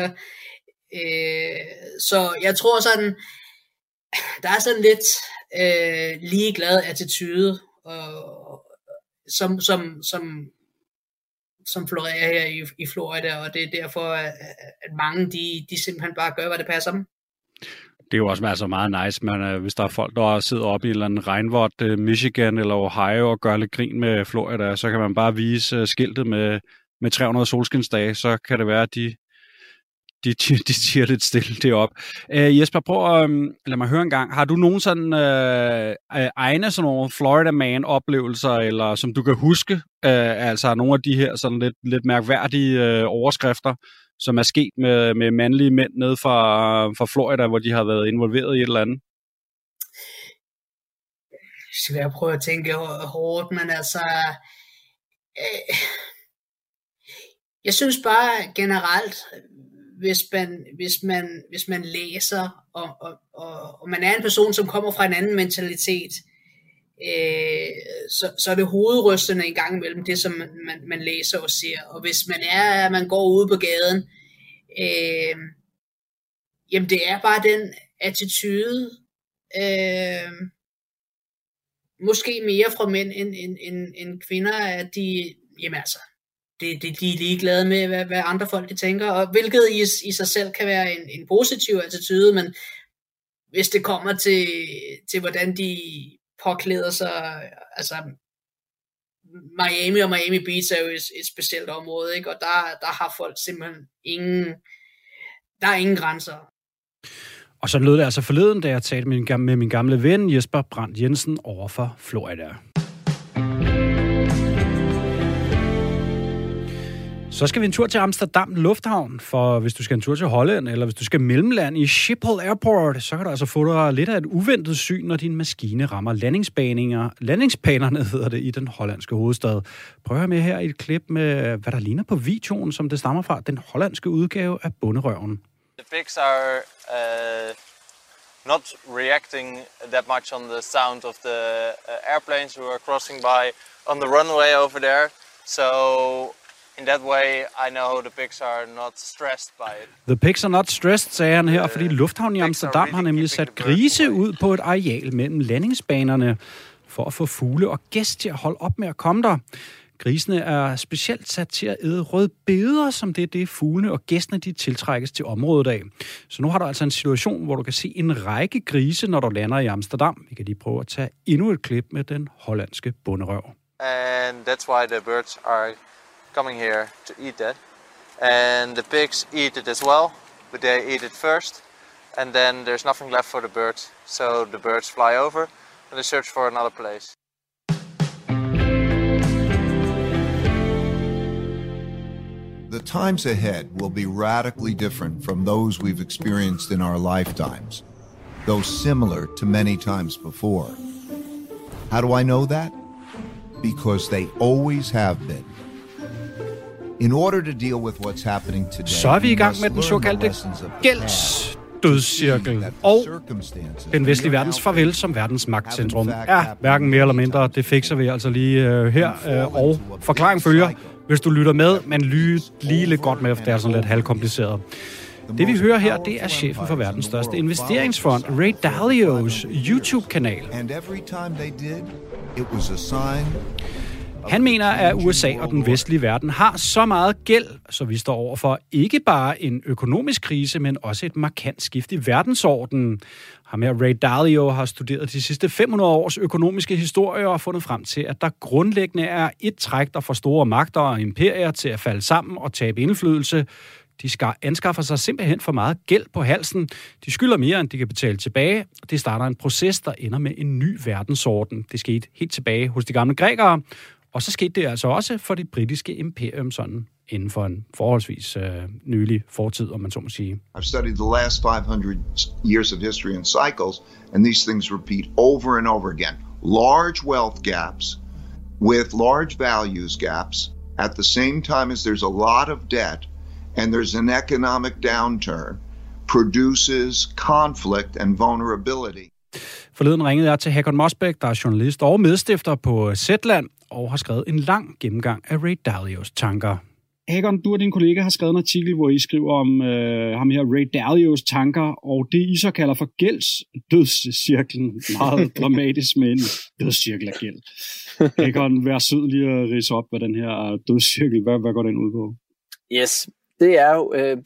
S22: Øh, så jeg tror sådan, der er sådan lidt øh, ligeglad attitude, og, som, som, som, som florerer her i, i Florida, og det er derfor, at, at mange de, de simpelthen bare gør, hvad det passer dem.
S3: Det er jo også altså meget nice, men øh, hvis der er folk, der sidder oppe i en eller anden regnvådt øh, Michigan eller Ohio og gør lidt grin med Florida, så kan man bare vise øh, skiltet med, med tre hundrede solskinsdage, så kan det være, at de, de, de, de siger lidt stille det op. Øh, Jesper, prøv at øh, lad mig høre en gang. Har du nogen sådan øh, egne sådan nogle Florida Man-oplevelser, eller som du kan huske, øh, altså nogle af de her sådan lidt, lidt mærkværdige øh, overskrifter, som er sket med, med mandlige mænd nede fra, fra Florida, hvor de har været involveret i et eller andet?
S22: Jeg skal være prøve at tænke hårdt, men altså... Øh, jeg synes bare generelt, hvis man, hvis man, hvis man læser, og, og, og, og man er en person, som kommer fra en anden mentalitet, øh, så, så er det hovedrystende en gang imellem det, som man, man læser og ser. Og hvis man er, man går ude på gaden, øh, jamen det er bare den attitude, øh, måske mere fra mænd end, end, end, end kvinder, at de, jamen altså, det, det, de er ligeglade med, hvad, hvad andre folk de tænker, og hvilket i, i sig selv kan være en, en positiv attitude, men hvis det kommer til, til hvordan de påklæder sig, altså Miami og Miami Beach er jo et, et specielt område, ikke? Og der, der har folk simpelthen ingen, der er ingen grænser.
S3: Og så lød det altså forleden, da jeg talte med min, med min gamle ven Jesper Brandt Jensen over for Florida. Så skal vi en tur til Amsterdam Lufthavn, for hvis du skal en tur til Holland, eller hvis du skal mellemland i Schiphol Airport, så kan du altså få dig lidt af et uventet syn, når din maskine rammer landingsbaninger, landingsbanerne hedder det, i den hollandske hovedstad. Prøv at høre med her i et klip med, hvad der ligner på videoen, som det stammer fra den hollandske udgave af Bonderøven.
S4: The pigs are uh, not reacting that much on the sound of the uh, airplanes who are crossing by on the runway over there, so in that way, I know the pigs are not stressed by it.
S3: The pigs are not stressed, sagde han her, fordi lufthavnen i Amsterdam har nemlig sat grise ud på et areal mellem landingsbanerne for at få fugle og gæst til at holde op med at komme der. Grisene er specielt sat til at æde rødbeder, som det er det fuglene og gæstene de tiltrækkes til området af. Så nu har du altså en situation, hvor du kan se en række grise, når du lander i Amsterdam. Vi kan lige prøve at tage endnu et klip med den hollandske bonderøv.
S4: And that's why the birds are coming here to eat that, and the pigs eat it as well, but they eat it first, and then there's nothing left for the birds, so the birds fly over and they search for another place.
S5: The times ahead will be radically different from those we've experienced in our lifetimes, though similar to many times before. How do I know that? Because they always have been. In order to deal with what's happening today,
S3: så er vi i gang med den såkaldte gældsdødscirkel og den vestlige verdens farvel som verdens magtcentrum. Ja, hverken mere eller mindre. Det fikser vi altså lige uh, her. Uh, og forklaring følger, hvis du lytter med, men lyt lige lidt godt med, for det er sådan lidt halvkompliceret. Det vi hører her, det er chefen for verdens største investeringsfond, Ray Dalios YouTube-kanal. Han mener, at U S A og den vestlige verden har så meget gæld, så vi står over for ikke bare en økonomisk krise, men også et markant skift i verdensordenen. Ham her, Ray Dalio, har studeret de sidste fem hundrede års økonomiske historie og fundet frem til, at der grundlæggende er et træk, der får store magter og imperier til at falde sammen og tabe indflydelse. De skal anskaffer sig simpelthen for meget gæld på halsen. De skylder mere, end de kan betale tilbage. Det starter en proces, der ender med en ny verdensorden. Det skete helt tilbage hos de gamle grækere. Og så skete det altså også for det britiske imperium sådan inden for en forholdsvis øh, nylig fortid, om man så må sige.
S5: I've studied the last five hundred years of history in cycles, and these things repeat over and over again. Large wealth gaps with large values gaps at the same time as there's a lot of debt and there's an economic downturn produces conflict and vulnerability.
S3: Forleden ringede jeg til Hakon Mosbæk, der er journalist og medstifter på Zetland, og har skrevet en lang gennemgang af Ray Dalios tanker. Hakon, du og din kollega har skrevet en artikel, hvor I skriver om øh, ham her, Ray Dalios tanker, og det I så kalder for gældsdødscirklen. Meget dramatisk med en dødscirkel af gæld. Hakon, vær sød lige at ridse op, hvad den her dødscirkel, hvad, hvad går den ud på?
S23: Yes, det er jo øh,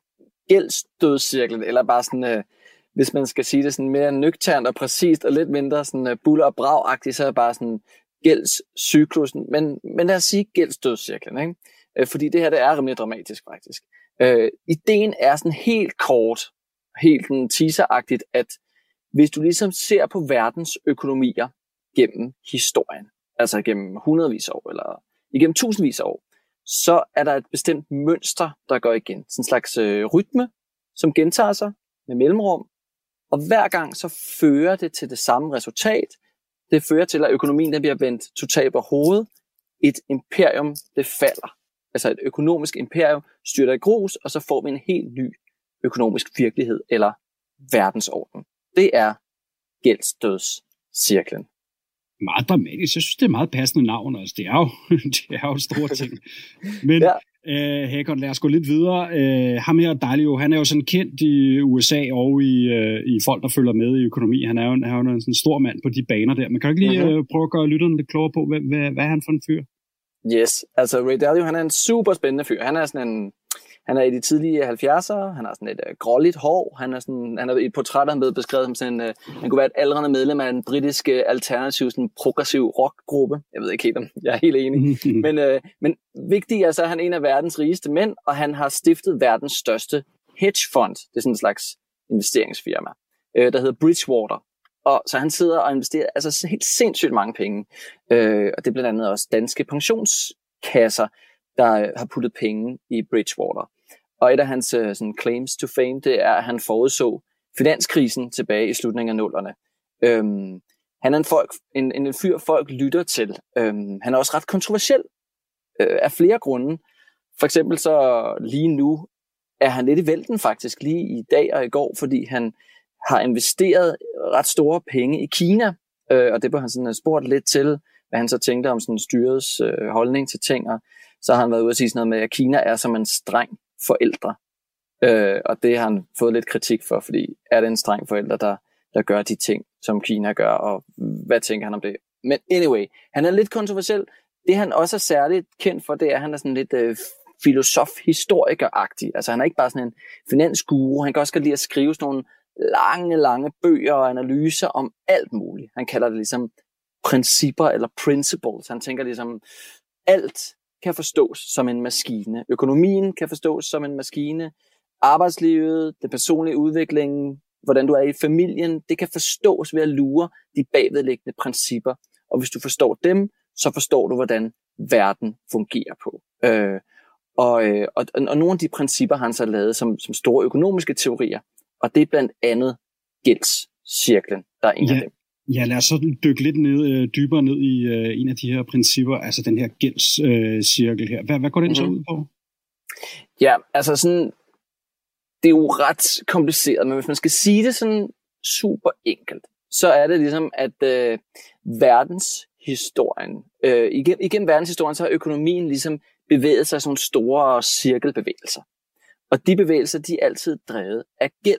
S23: gældsdødscirklen, eller bare sådan... Øh, hvis man skal sige det sådan mere nøgternt og præcist, og lidt mindre sådan uh, buller og brag-agtigt, så er det bare sådan gældscyklusen. Men, men lad os sige gældsdødscirklen, ikke? Øh, fordi det her, det er rimelig dramatisk faktisk. Øh, ideen er sådan helt kort, helt sådan teaseragtigt, at hvis du ligesom ser på verdens økonomier gennem historien, altså gennem hundredvis af år, eller igennem tusindvis af år, så er der et bestemt mønster, der går igen. Sådan en slags øh, rytme, som gentager sig med mellemrum. Og hver gang så fører det til det samme resultat. Det fører til, at økonomien den bliver vendt totalt på hovedet. Et imperium, det falder. Altså et økonomisk imperium styrter i grus, og så får vi en helt ny økonomisk virkelighed eller verdensorden. Det er gældsdødscirklen.
S3: Meget dramatisk. Jeg synes, det er meget passende navn. Altså, det er jo, det er jo store ting. Men ja. øh, Hakon, lad os gå lidt videre. Øh, ham her, Dalio, han er jo sådan kendt i U S A og i, øh, i folk, der følger med i økonomi. Han er jo, han er jo en sådan stor mand på de baner der. Men kan du ikke lige mm-hmm. øh, prøve at gøre lytterne lidt klogere på, hvad, hvad, hvad er han for en fyr?
S23: Yes, altså Ray Dalio, han er en super spændende fyr. Han er sådan en... Han er i de tidlige halvfjerdsere, han har sådan et uh, gråligt hår, han er sådan, han er i et portræt, han er blevet beskrevet som sådan, uh, han kunne være et aldrende medlem af en britisk uh, alternativ, sådan progressiv rockgruppe. Jeg ved ikke helt om, jeg er helt enig. men, uh, men vigtigt er så, at han er en af verdens rigeste mænd, og han har stiftet verdens største hedgefond. Det er sådan en slags investeringsfirma, øh, der hedder Bridgewater. Og så han sidder og investerer altså helt sindssygt mange penge. Øh, og det er blandt andet også danske pensionskasser, der har puttet penge i Bridgewater. Og et af hans uh, sådan claims to fame, det er, at han forudså finanskrisen tilbage i slutningen af nullerne. Øhm, han er en, folk, en, en fyr, folk lytter til. Øhm, han er også ret kontroversiel øh, af flere grunde. For eksempel så lige nu er han lidt i vælten faktisk, lige i dag og i går, fordi han har investeret ret store penge i Kina. Øh, og det blev han sådan spurgt lidt til, hvad han så tænkte om sådan styrets øh, holdning til ting. Og så har han været ude at sige sådan noget med, at Kina er som en streng forældre. Øh, og det har han fået lidt kritik for, fordi er det en streng forælder, der, der gør de ting, som Kina gør, og hvad tænker han om det? Men anyway, han er lidt kontroversiel. Det han også er særligt kendt for, det er, at han er sådan lidt øh, filosof-historiker-agtig. Altså han er ikke bare sådan en finansguru, han kan også godt lide at skrive sådan nogle lange, lange bøger og analyser om alt muligt. Han kalder det ligesom principper eller principles. Han tænker ligesom, alt kan forstås som en maskine. Økonomien kan forstås som en maskine. Arbejdslivet, den personlige udvikling, hvordan du er i familien, det kan forstås ved at lure de bagvedliggende principper. Og hvis du forstår dem, så forstår du, hvordan verden fungerer på. Øh, og, øh, og, og nogle af de principper har han så lavet som, som store økonomiske teorier. Og det er blandt andet gældscirklen, der er en
S3: ja.
S23: af dem.
S3: Ja, lad os så dykke lidt ned, øh, dybere ned i øh, en af de her principper, altså den her gældscirkel øh, her. Hvad, hvad går den mm-hmm. så ud på?
S23: Ja, altså sådan, det er jo ret kompliceret, men hvis man skal sige det sådan super enkelt, så er det ligesom, at øh, verdenshistorien, øh, igennem, igennem verdenshistorien, så har økonomien ligesom bevæget sig sådan nogle store cirkelbevægelser. Og de bevægelser, de er altid drevet af gæld.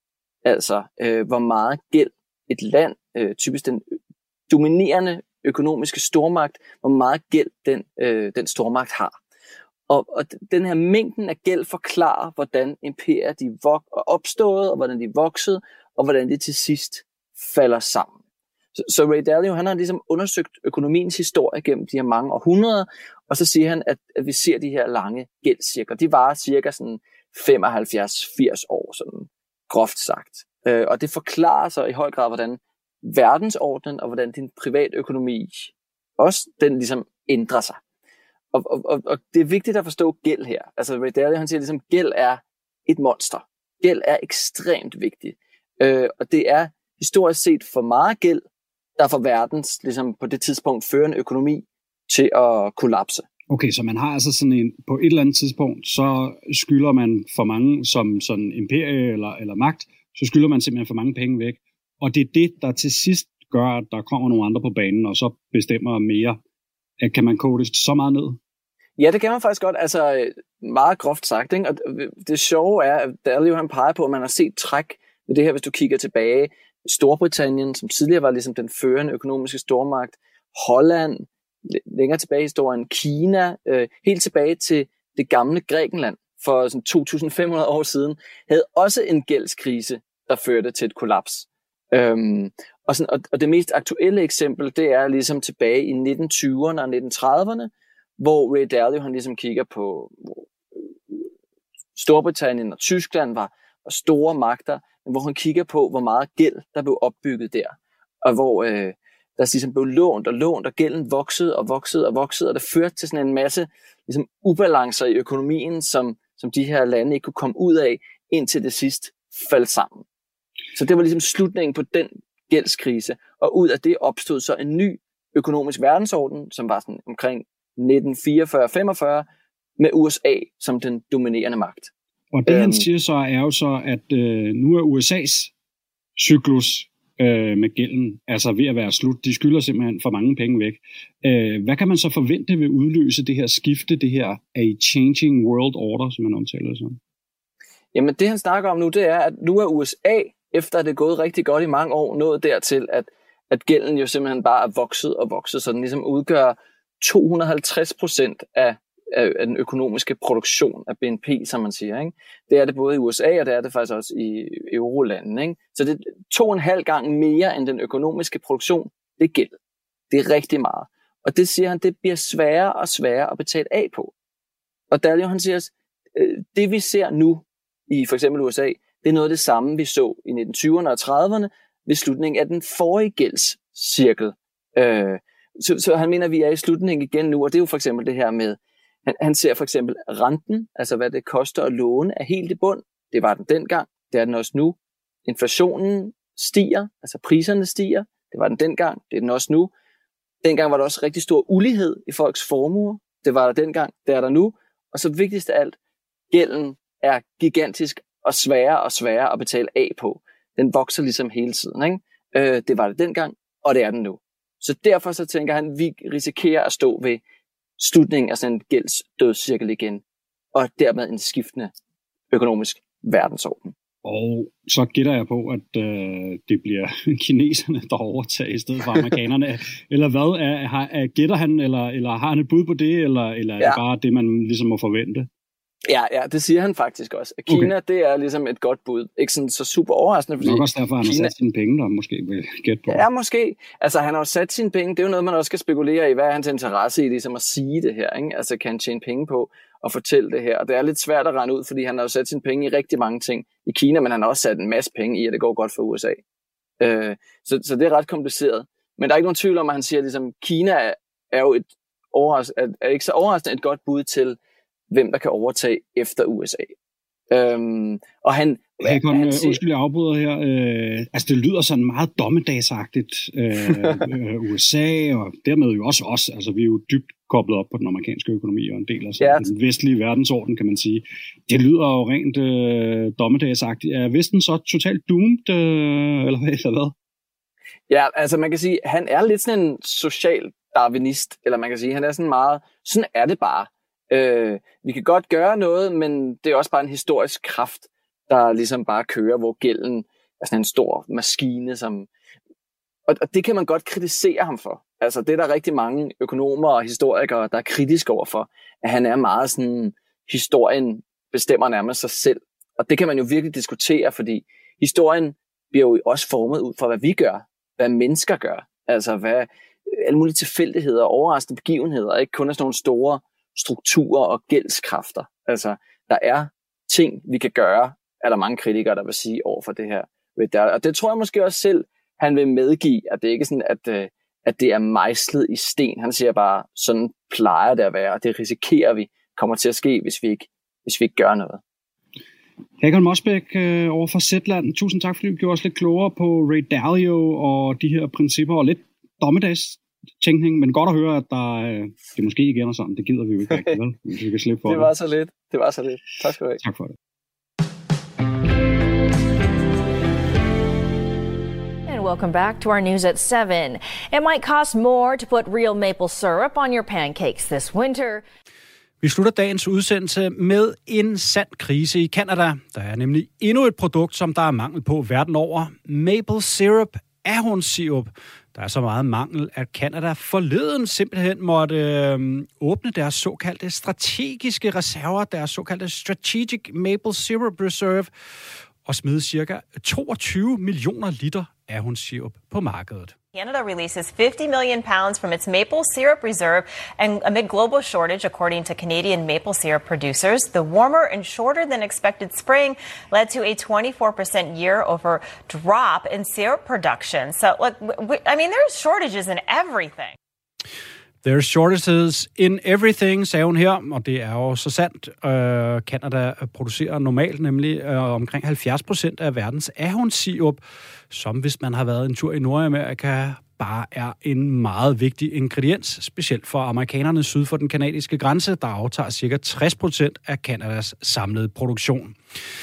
S23: Altså, øh, hvor meget gæld et land, øh, typisk den dominerende økonomiske stormagt, hvor meget gæld den, øh, den stormagt har. Og, og den her mængden af gæld forklarer, hvordan imperier de vok- er opstået, og hvordan de voksede, og hvordan de til sidst falder sammen. Så, så Ray Dalio, han har ligesom undersøgt økonomiens historie gennem de her mange århundreder, og så siger han, at, at vi ser de her lange gældscirkler. De varer cirka sådan femoghalvfjerds til firs år, sådan groft sagt. Øh, og det forklarer så i høj grad, hvordan verdensordenen og hvordan din privatøkonomi også den ligesom ændrer sig. Og, og, og, og det er vigtigt at forstå gæld her. Altså Ray Dalio, han siger ligesom, at gæld er et monster. Gæld er ekstremt vigtigt. Øh, og det er historisk set for meget gæld, der får verdens ligesom på det tidspunkt førende økonomi til at kollapse.
S3: Okay, så man har altså sådan en, på et eller andet tidspunkt, så skylder man for mange som sådan imperie eller, eller magt, så skylder man simpelthen for mange penge væk. Og det er det, der til sidst gør, at der kommer nogle andre på banen, og så bestemmer mere. Kan man kode det så meget ned?
S23: Ja, det kan man faktisk godt. Altså meget groft sagt. Ikke? Og det sjove er, at Dalio han peger på, at man har set træk med det her, hvis du kigger tilbage. Storbritannien, som tidligere var ligesom den førende økonomiske stormagt. Holland, længere tilbage i historien. Kina, øh, helt tilbage til det gamle Grækenland for sådan to tusind fem hundrede år siden, havde også en gældskrise, der førte til et kollaps. Øhm, og, sådan, og, og det mest aktuelle eksempel, det er ligesom tilbage i nitten tyverne og nitten trediverne, hvor Ray Dalio han ligesom kigger på, hvor Storbritannien og Tyskland var, var store magter, men hvor han kigger på, hvor meget gæld, der blev opbygget der. Og hvor øh, der ligesom blev lånt og lånt, og gælden voksede og voksede og voksede, og det førte til sådan en masse ligesom, ubalancer i økonomien, som, som de her lande ikke kunne komme ud af, indtil det sidst faldt sammen. Så det var ligesom slutningen på den gældskrise, og ud af det opstod så en ny økonomisk verdensorden, som var sådan omkring nitten fireogfyrre til femogfyrre, med U S A som den dominerende magt.
S3: Og det, han siger så, er jo så, at øh, nu er U S A's cyklus øh, med gælden altså ved at være slut. De skylder simpelthen for mange penge væk. Øh, hvad kan man så forvente ved udløse det her skifte, det her a changing world order, som man omtaler det som?
S23: Jamen det, han snakker om nu, det er, at nu er U S A, efter at det er gået rigtig godt i mange år, nået dertil, at, at gælden jo simpelthen bare er vokset og vokset, så den ligesom udgør to hundrede og halvtreds procent af, af, af den økonomiske produktion af B N P, som man siger. Ikke? Det er det både i U S A, og det er det faktisk også i eurolandene. Ikke? Så det er to og en halv gang mere end den økonomiske produktion, det er gæld. Det er rigtig meget. Og det siger han, det bliver sværere og sværere at betale af på. Og Dalio, han siger, det vi ser nu i for eksempel U S A, Det er noget af det samme, vi så i nitten tyverne og trediverne ved slutningen af den forrige gældscirkel. Øh, så, så han mener, at vi er i slutningen igen nu, og det er jo for eksempel det her med, han, han ser for eksempel renten, altså hvad det koster at låne, er helt i bund. Det var den dengang, det er den også nu. Inflationen stiger, altså priserne stiger, det var den dengang, det er den også nu. Dengang var der også rigtig stor ulighed i folks formuer, det var der dengang, det er der nu. Og så vigtigst af alt, gælden er gigantisk og sværere og sværere at betale af på. Den vokser ligesom hele tiden, ikke? Øh, det var det dengang, og det er den nu. Så derfor så tænker han, at vi risikerer at stå ved slutningen af sådan en gældsdødscirkel igen, og dermed en skiftende økonomisk verdensorden.
S3: Og så gætter jeg på, at øh, det bliver kineserne, der overtager i stedet for amerikanerne. Eller hvad? Er, har, er, gætter han, eller, eller har han et bud på det, eller, eller er ja. det bare det, man ligesom må forvente?
S23: Ja, ja, det siger han faktisk også. At Kina, okay. det er ligesom et godt bud. Ikke sådan så super overraskende. Fordi
S3: nok også derfor, han Kina... har sat sine penge, der måske vil gætte på.
S23: Ja, måske. Altså, han har jo sat sine penge. Det er jo noget, man også skal spekulere i. Hvad er hans interesse i, ligesom at sige det her? Ikke? Altså, kan han tjene penge på at fortælle det her? Og det er lidt svært at regne ud, fordi han har jo sat sine penge i rigtig mange ting i Kina, men han har også sat en masse penge i, at det går godt for U S A. Øh, så, så det er ret kompliceret. Men der er ikke nogen tvivl om, at han siger, at ligesom, Kina er, er jo et overras- er, er ikke så overraskende et godt bud til, hvem der kan overtage efter U S A. Øhm, og han...
S3: Hey, kom, han siger, undskyld, jeg afbryder her. Øh, altså, det lyder sådan meget dommedagsagtigt. Øh, U S A, og dermed jo også os. Altså, vi er jo dybt koblet op på den amerikanske økonomi, og en del af ja. den vestlige verdensorden, kan man sige. Det lyder jo rent øh, dommedagsagtigt. Er Vesten så totalt doomed, øh, eller hvad? Eller hvad?
S23: Ja, altså man kan sige, han er lidt sådan en social darwinist, eller man kan sige, han er sådan meget, sådan er det bare. Øh, vi kan godt gøre noget, men det er også bare en historisk kraft, der ligesom bare kører, hvor gælden er sådan en stor maskine, som... Og, og det kan man godt kritisere ham for. Altså, det er der rigtig mange økonomer og historikere, der er kritiske overfor, at han er meget sådan, historien bestemmer nærmest sig selv. Og det kan man jo virkelig diskutere, fordi historien bliver jo også formet ud fra, hvad vi gør, hvad mennesker gør. Altså, hvad alle mulige tilfældigheder og overraskende begivenheder, ikke kun er sådan nogle store strukturer og gældskræfter. Altså, der er ting, vi kan gøre, er der mange kritikere, der vil sige over for det her. Og det tror jeg måske også selv, han vil medgive, at det ikke er sådan, at, at det er mejslet i sten. Han siger bare, sådan plejer det at være, og det risikerer vi kommer til at ske, hvis vi ikke, hvis vi ikke gør noget.
S3: Hakon Mosbæk øh, over for Zetland. Tusind tak, fordi du gjorde os lidt klogere på Ray Dalio og de her principper, og lidt dommedags tænkning, men godt at høre, at der, øh, det måske ikke ender sådan. Det gider vi jo ikke rigtig, vel? Vi kan slippe for
S23: det. Det var så lidt. Det var så lidt. Tak skal du have.
S3: Tak for det.
S6: Welcome back to our news at seven. It might cost more to put real maple syrup on your pancakes this winter.
S3: Vi slutter dagens udsendelse med en sand krise i Canada. Der er nemlig endnu et produkt, som der er mangel på verden over. Maple syrup, ahornsirup. Der er så meget mangel, at Canada forleden simpelthen måtte øh, åbne deres såkaldte strategiske reserver, deres såkaldte Strategic Maple Syrup Reserve, og smide cirka toogtyve millioner liter ahornsirup på markedet.
S7: Canada releases fifty million pounds from its maple syrup reserve and amid global shortage, according to Canadian maple syrup producers. The warmer and shorter than expected spring led to a twenty-four percent year-over drop in syrup production. So, look, we, I mean, there's shortages in everything.
S3: There's shortages in everything, sagde hun her, og det er jo så sandt. Øh, Canada producerer normalt nemlig øh, omkring halvfjerds procent af verdens ahornsirup, som hvis man har været en tur i Nordamerika, bare er en meget vigtig ingrediens, specielt for amerikanerne syd for den kanadiske grænse, der aftager cirka tres procent af Canadas samlede produktion.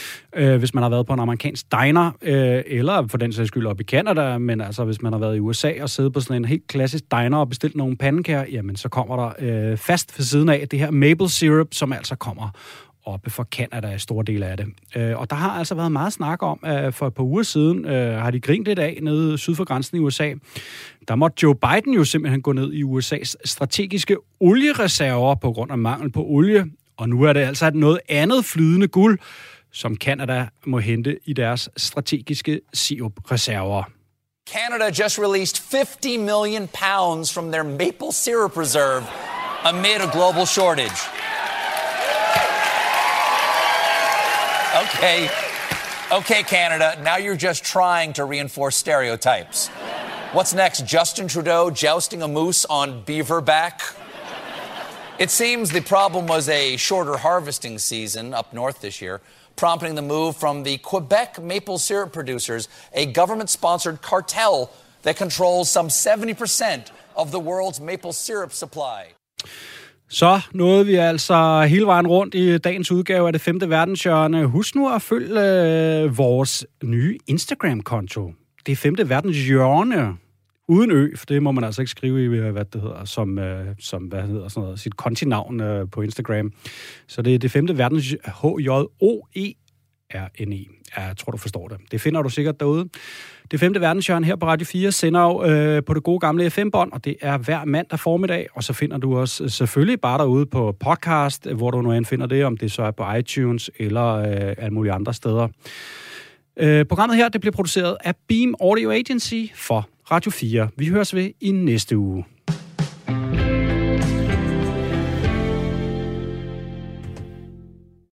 S3: Hvis man har været på en amerikansk diner, eller for den sags skyld op i Canada, men altså hvis man har været i U S A og siddet på sådan en helt klassisk diner og bestilt nogle pandekager, jamen så kommer der fast ved siden af det her maple syrup, som altså kommer oppe fra Canada i store dele af det. Og der har altså været meget snak om, at for et par uger siden har de grint lidt af nede syd for grænsen i U S A. Der måtte Joe Biden jo simpelthen gå ned i U S A's strategiske oliereserver på grund af mangel på olie. Og nu er det altså noget andet flydende guld, som Canada må hente i deres strategiske sirupreserver.
S8: Canada just released fifty million pounds from their maple syrup reserve amid a global shortage. Okay, Okay, Canada, now you're just trying to reinforce stereotypes. What's next? Justin Trudeau jousting a moose on beaverback? It seems the problem was a shorter harvesting season up north this year, prompting the move from the Quebec maple syrup producers, a government-sponsored cartel that controls some seventy percent of the world's maple syrup supply.
S3: Så nåede vi altså hele vejen rundt i dagens udgave af Det Femte Verdenshjørne. Husk nu at følge øh, vores nye Instagram-konto. Det Femte Verdenshjørne. Uden ø, for det må man altså ikke skrive i, hvad det hedder, som, øh, som hvad hedder sådan noget, sit kontinavn øh, på Instagram. Så det er Det Femte Verdens H J O E R N E. Ja, jeg tror, du forstår det. Det finder du sikkert derude. Det Femte Verdenshjørne her på Radio fire sender jo øh, på det gode gamle F M-bånd, og det er hver mandag formiddag, og så finder du os selvfølgelig bare derude på podcast, hvor du nu end finder det, om det så er på iTunes eller øh, alle mulige andre steder. Øh, programmet her, det bliver produceret af Beam Audio Agency for Radio fire. Vi høres ved i næste uge.